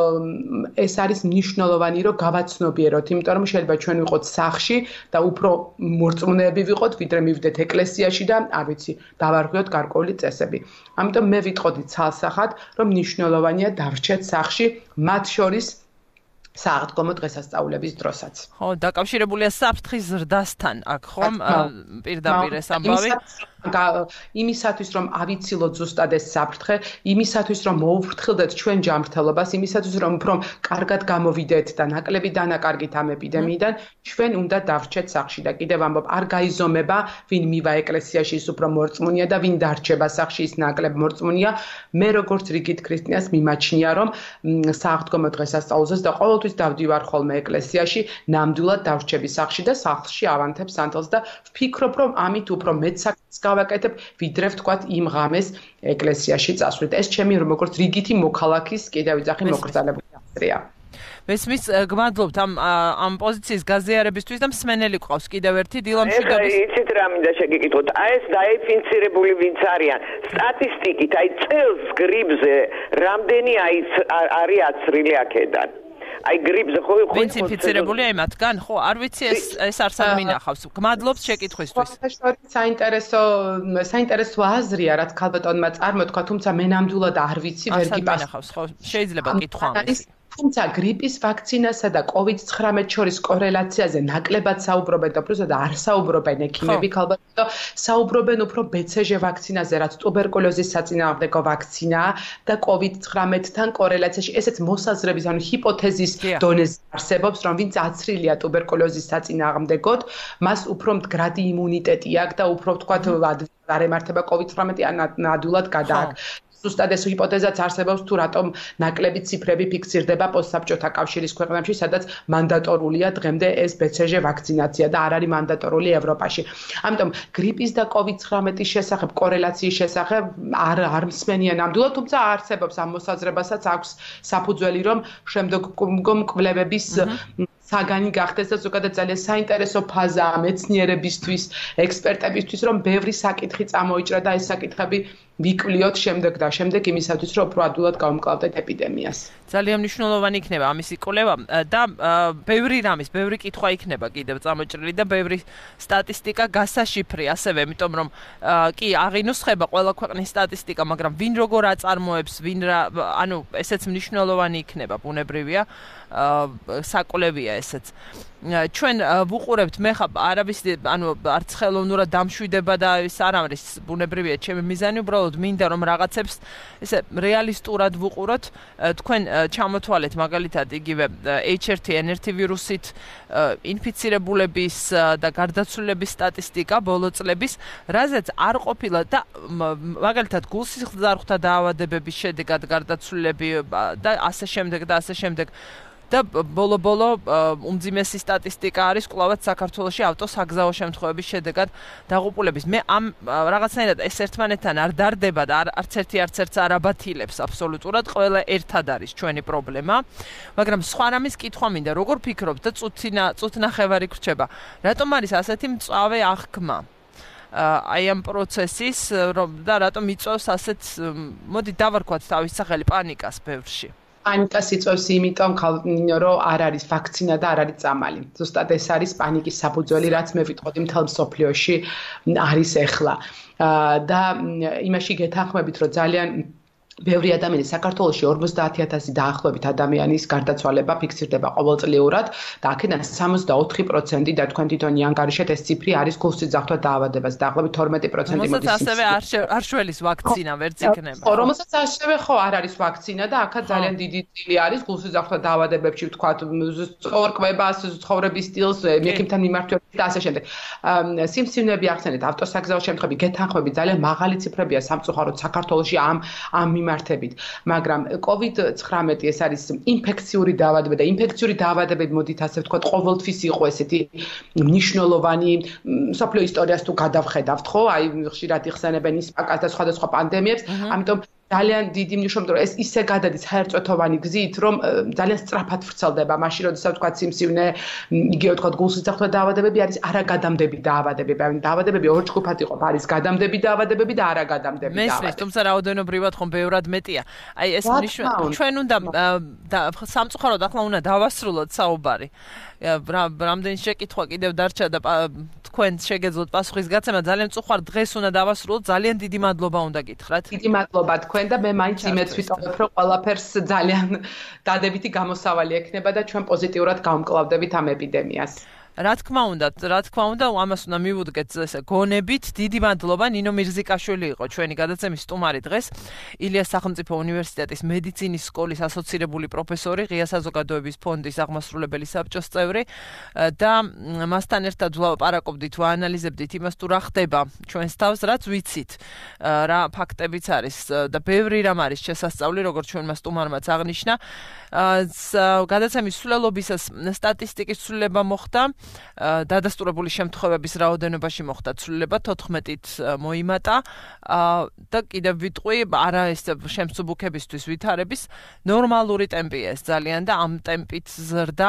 ეს არის მნიშვნელოვანი, რომ გავაცნობიეროთ, იმიტომ რომ შეიძლება ჩვენ ვიყოთ სახლში და უფრო მორწმუნეები ვიყოთ, ვიდრე მივდეთ ეკლესიაში და არ ვიცი, დავარღვიოთ გარკვეული წესები. ამიტომ მე ვიტყოდი ცალსახად, რომ მნიშვნელოვანია დავრჩეთ სახლში, მათ შორის სააღდგომო დღესასწაულების დროსაც. ხო, დაკავშირებულია საფრთხის ზრდასთან, აქ ხომ პირდაპირ ეს ამბავი. იმისათვის რომ ავიცილოთ ზუსტად ეს საფრთხე, იმისათვის რომ მოუფრთხილდეთ ჩვენ ჯანმრთელობას, იმისათვის რომ უფრო კარგად გამოვიდეთ და ნაკლები დანაკარგით ამ ეპიდემიიდან, ჩვენ უნდა დავრჩეთ სახლში და კიდევ ამბობ, არ გაიზომება, ვინ მივა ეკლესიაში, ის უფრო მორწმუნეა და ვინ დარჩება სახლში, ის ნაკლებ მორწმუნეა. მე როგორც რიგით ქრისტიანს მიმაჩნია, რომ სააღდგომო დღესასწაულზეც და ყოველთვის დავდივარ ხოლმე ეკლესიაში, ნამდვილად დავრჩები სახლში და სახლში ავანთებ სანთელს და ვფიქრობ, რომ ამით უფრო მეც საქმეს გავაკეთებ, ვიდრე ვთქვათ იმ ღამეს ეკლესიაში წასვლით. ეს ჩემი როგორც რიგითი მოქალაქის კიდევ ვიძახი მოკრძალებული აზრია. მესმის გმადლობთ ამ პოზიციის გაზიარებისთვის და მსმენელი ყავს კიდევ ერთი დილამშვიდობის. იცით რა მინდა შეგიკითხოთ? ეს დაინფიცირებული ვინც არიან, სტატისტიკით, წელს გრიპზე რამდენი არის აცრილი აქედან? გრიპზე ხო ვინც ინფიცირებულია იმათგან? ხო, არ ვიცი ეს არც არ მინახავს. გმადლობთ შეკითხვისთვის. საინტერესო აზრია, რაც ქალბატონმა წარმოთქვა, თუმცა მე ნამდვილად არ ვიცი, ვერ გიპასუხებს. ხო, შეიძლება კითხვა ამის. თუმცა გრიპის ვაქცინასა და COVID-19 შორის კორელაციაზე ნაკლებად საუბრობენ და პლუსად არ საუბრობენ ექიმები ქალბატონო, საუბრობენ უფრო BCG ვაქცინაზე, რაც ტუბერკულოზის საწინააღმდეგო ვაქცინაა და COVID-19-თან კორელაციაში ესეც მოსაზრების, ანუ ჰიპოთეზის დონეზე არსებობს, რომ ვინც აცრილია ტუბერკულოზის საწინააღმდეგოდ, მას უფრო მდგრადი იმუნიტეტი აქვს და უფრო ვთქვათ არ ემართება COVID-19 ან ნადულად გადააქვს. ზუსტად ეს ჰიპოთეზაც არსებობს, თუ რატომ ნაკლები ციფრები ფიქსირდება პოსტსაბჭოთა კავშირის ქვეყნებში, სადაც მანდატორულია დღემდე ეს BCG ვაქცინაცია და არ არის მანდატორული ევროპაში. ამიტომ გრიპის და COVID-19-ის შესახებ, კორელაციის შესახებ არ მსმენია ნამდვილად, თუმცა არსებობს ამ მოსაზრებასაც აქვს საფუძველი, რომ შემდგომ კვლევების საგანი გახდეს და ზოგადად ძალიან საინტერესო ფაზაა მეცნიერებისთვის, ექსპერტებისთვის, რომ ბევრი საკითხი წამოიჭრა და ეს საკითხები ვიკვლიოთ შემდეგ და შემდეგ იმისათვის, რომ უფრო ადვილად გავამკლავდეთ ეპიდემიას. ძალიან მნიშვნელოვანი იქნება ამისი კვლევა და ბევრი კითხვა იქნება კიდევ წამოჭრილი და ბევრი სტატისტიკა გასაშიფრი ასევე, იმიტომ რომ კი აღინუსხება ყველა ქვეყნის სტატისტიკა, მაგრამ ვინ როგორ აწარმოებს, ანუ ესეც მნიშვნელოვანი იქნება, ბუნებრივია, საკვლევია ესეც. ჩვენ ვუყურებთ მე ხა არავის ანუ არც ხელოვნურად დამშვიდება და ის არ არის ბუნებრივია ჩემი მიზანი უბრალოდ მინდა რომ რაღაცებს ესე რეალისტურად ვუყუროთ თქვენ ჩამოთვალეთ მაგალითად იგივე H1N1 ვირუსით ინფიცირებულების და გარდაცვლილების სტატისტიკა ბოლო წლების რაზეც არ ყოფილა და მაგალითად გულსიხლძარღვთა დაავადებების შედეგად გარდაცვლილები და ასე შემდეგ და ბოლო უმძიმესი სტატისტიკა არის კვლავაც საქართველოში ავტოსაგზაო შემთხვევების შედეგად დაღუპულების. მე ამ რაღაცნაირად ეს ერთმანეთთან არ დარდება და არც ერთს არ აბათილებს აბსოლუტურად, ყველა ერთად არის ჩვენი პრობლემა. მაგრამ სხვა რამის კითხვა მინდა, როგორ ფიქრობთ და წუთნახევარი გრჩება, რატომ არის ასეთი მწვავე აღქმა აი ამ პროცესის და რატომ იწვევს ასეთ მოდი დავარქვათ თავის სახელი პანიკას ბევრში? პანიკას იწვევს იმიტომ, რომ არ არის ვაქცინა და არ არის წამალი. ზუსტად ეს არის პანიკის საფუძველი, რაც მე ვიტყოდი მთელ მსოფლიოში არის ახლა. და იმაში გეთანხმებით, რომ ძალიან ბევრი ადამიანი საქართველოში 50,000 დაახლოებით ადამიანის გარდაცვალება ფიქსირდება ყოველწლიურად და აქედან 64% და თქვენ თვითონ ანგარიშეთ ეს ციფრი არის გულსიძახთა დაავადებას. დაახლოებით 12% მოდის. ასევე არ შველის ვაქცინა ვერც იქნება. ხო, რომელსაც ასევე ხო არ არის ვაქცინა და აქაც ძალიან დიდი წილი არის გულსიძახთა დაავადებებში, ვთქვათ, სწორკვებას, ცხოვრების სტილს, მექიმთან მიმართვებით და ასე შემდეგ. სიმსივნეები ახსენეთ, ავტოსაგზაო შემთხვევები, გეთანხმები ძალიან მაღალი ციფრებია სამწუხაროდ საქართველოში ამ მიმართებით, მაგრამ COVID-19 ეს არის ინფექციური დაავადება და ინფექციური დაავადებები მოდით ასე ვთქვათ ყოველთვის იყო ესეთი მნიშვნელოვანი მსოფლიო ისტორიას თუ გადავხედავთ, ხო? აი ხშირად იხსენებენ ისპაკას და სხვადასხვა პანდემიებს, ამიტომ ძალიან დიდი მნიშვნელობა, რომ ეს ისე გადადის საერთო-თოვანი გზით, რომ ძალიან სწრაფად ვრცელდება. მაშინ, როდესაც ვთქვათ სიმსივნე, იგივე ვთქვათ გულსიძახთა დაავადებები არის არაგადამდები დაავადებები. ანუ დაავადებები ორ ჯგუფად იყო, არის გადამდები დაავადებები და არაგადამდები დაავადებები. მესმის, თუმცა რაოდენობრივად ხომ ბევრად მეტია. აი ეს ჩვენ უნდა სამწუხაროდ ახლა უნდა დავასრულოთ საუბარი. რამდენი შეკითხვა კიდევ დარჩა და თქვენ შეგეძლოთ პასუხის გაცემა, ძალიან მწუხარ დღეს უნდა დავასრულოთ. ძალიან დიდი მადლობა უნდა გითხრათ. დიდი მადლობა თქვენ და მე მაინც იმედს ვიტყობ, რომ ყველაფერს ძალიან დადებითი გამოსავალი ექნება და ჩვენ პოზიტიურად გავმკლავდებით ამ ეპიდემიას. რა თქმა უნდა, ამას უნდა მივუდგეთ ესე გონებით. დიდი მადლობა. ნინო მირზიკაშვილი იყო ჩვენი გადაცემის სტუმარი დღეს. ილიას სახელმწიფო უნივერსიტეტის მედიცინის სკოლის ასოცირებული პროფესორი, ღია საზოგადოების ფონდის აღმასრულებელი საბჭოს წევრი და მასთან ერთად ვლაპარაკობდით, ვაანალიზებდით იმას თუ რა ხდება ჩვენს თავს, რაც ვიცით, რა ფაქტებიც არის და ბევრი რამ არის შესასწავლი, როგორც ჩვენმა სტუმარმაც აღნიშნა. გადაცემის სრულობისას სტატისტიკის ცვლილება მოხდა. დადასტურებული შემთხვევების რაოდენობაში მოხდა ცვლილება 14-ით მოიმატა და კიდევ ვიტყვი არა ეს შემსუბუქებისთვის ვითარების ნორმალური ტემპია ეს ძალიან და ამ ტემპით ზრდა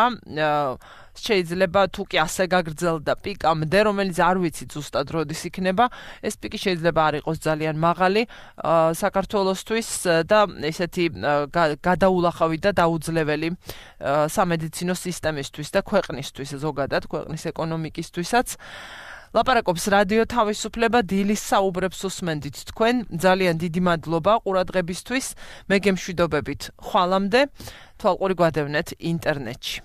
შეიძლება თუ კი ასე გაგრძელდა პიკამდე, რომელიც არ ვიცით ზუსტად როდის იქნება, ეს პიკი შეიძლება არ იყოს ძალიან მაღალი საქართველოსთვის და ესეთი გადაულახავი და დაუძლეველი სამედიცინო სისტემისთვის და ქვეყნისთვის ზოგადად, ქვეყნის ეკონომიკისთვისაც. ლაპარაკობს რადიო თავისუფლება, დილის საუბრებს უსმენდით თქვენ. ძალიან დიდი მადლობა ყურადღებისთვის. მე გემშვიდობებით ხვალამდე. თვალყური გვადევნეთ ინტერნეტში.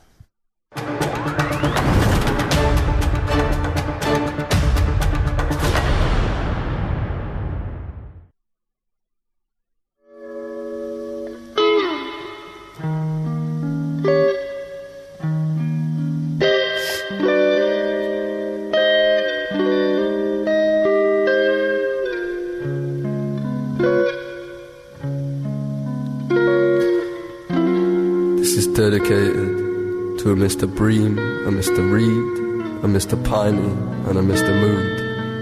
This is dedicated to a Mr. Bream, a Mr. Reed, a Mr. Piney, and a Mr. Mood.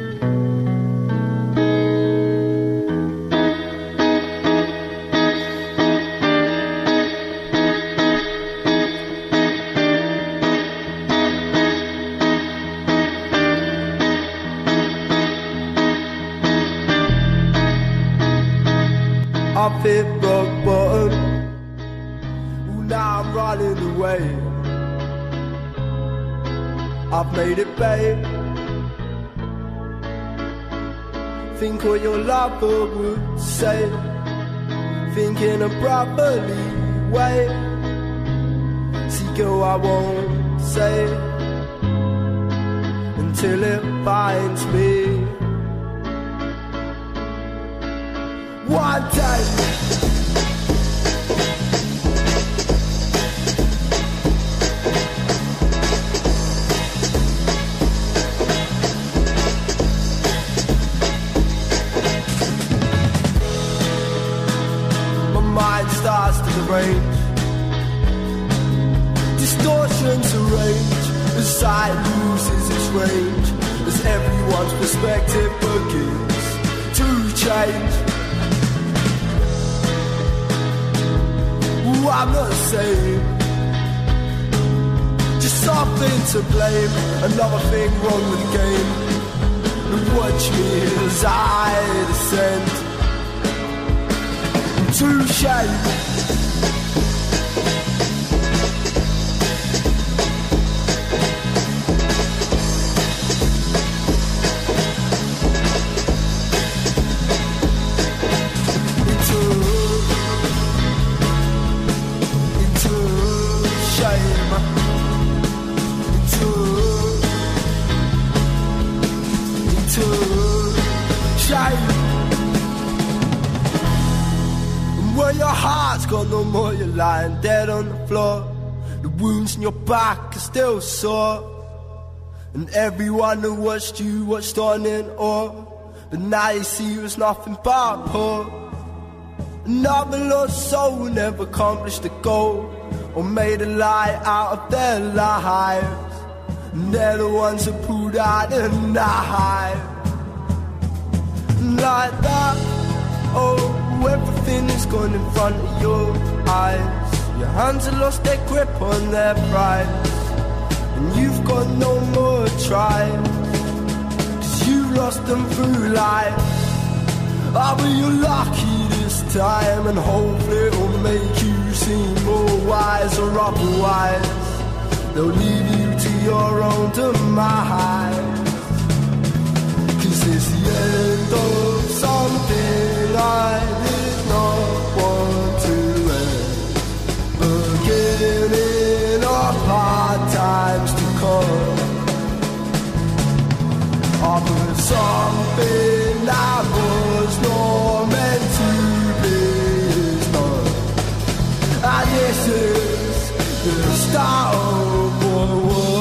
I've hit rock bottom, now I'm running away. I've made it, babe. Think what your lover would say. Think in a brotherly way. See, girl, I won't say until it finds me. One day starts to derange. Distortions arrange as sight loses its range, as everyone's perspective begins to change. Ooh, I'm not the same, just something to blame, another thing wrong with the game. And watch me as I descend to shame. Got no more, you're lying dead on the floor. The wounds in your back are still sore, and everyone who watched you watched on in awe. But now you see it was nothing but poor. Another lost soul who never accomplished the goal, or made a lie out of their lives. And they're the ones who pulled out the knife. Like that, oh, everything is gone in front of your eyes. Your hands have lost their grip on their pride, and you've got no more tries, 'cause you lost them through life. Oh, but you're lucky this time, and hopefully it'll make you seem more wise, or otherwise they'll leave you to your own demise. 'Cause it's the end of something I did not want to end, beginning of hard times to come. Up with something that was not meant to be is done, and this is the start of what was.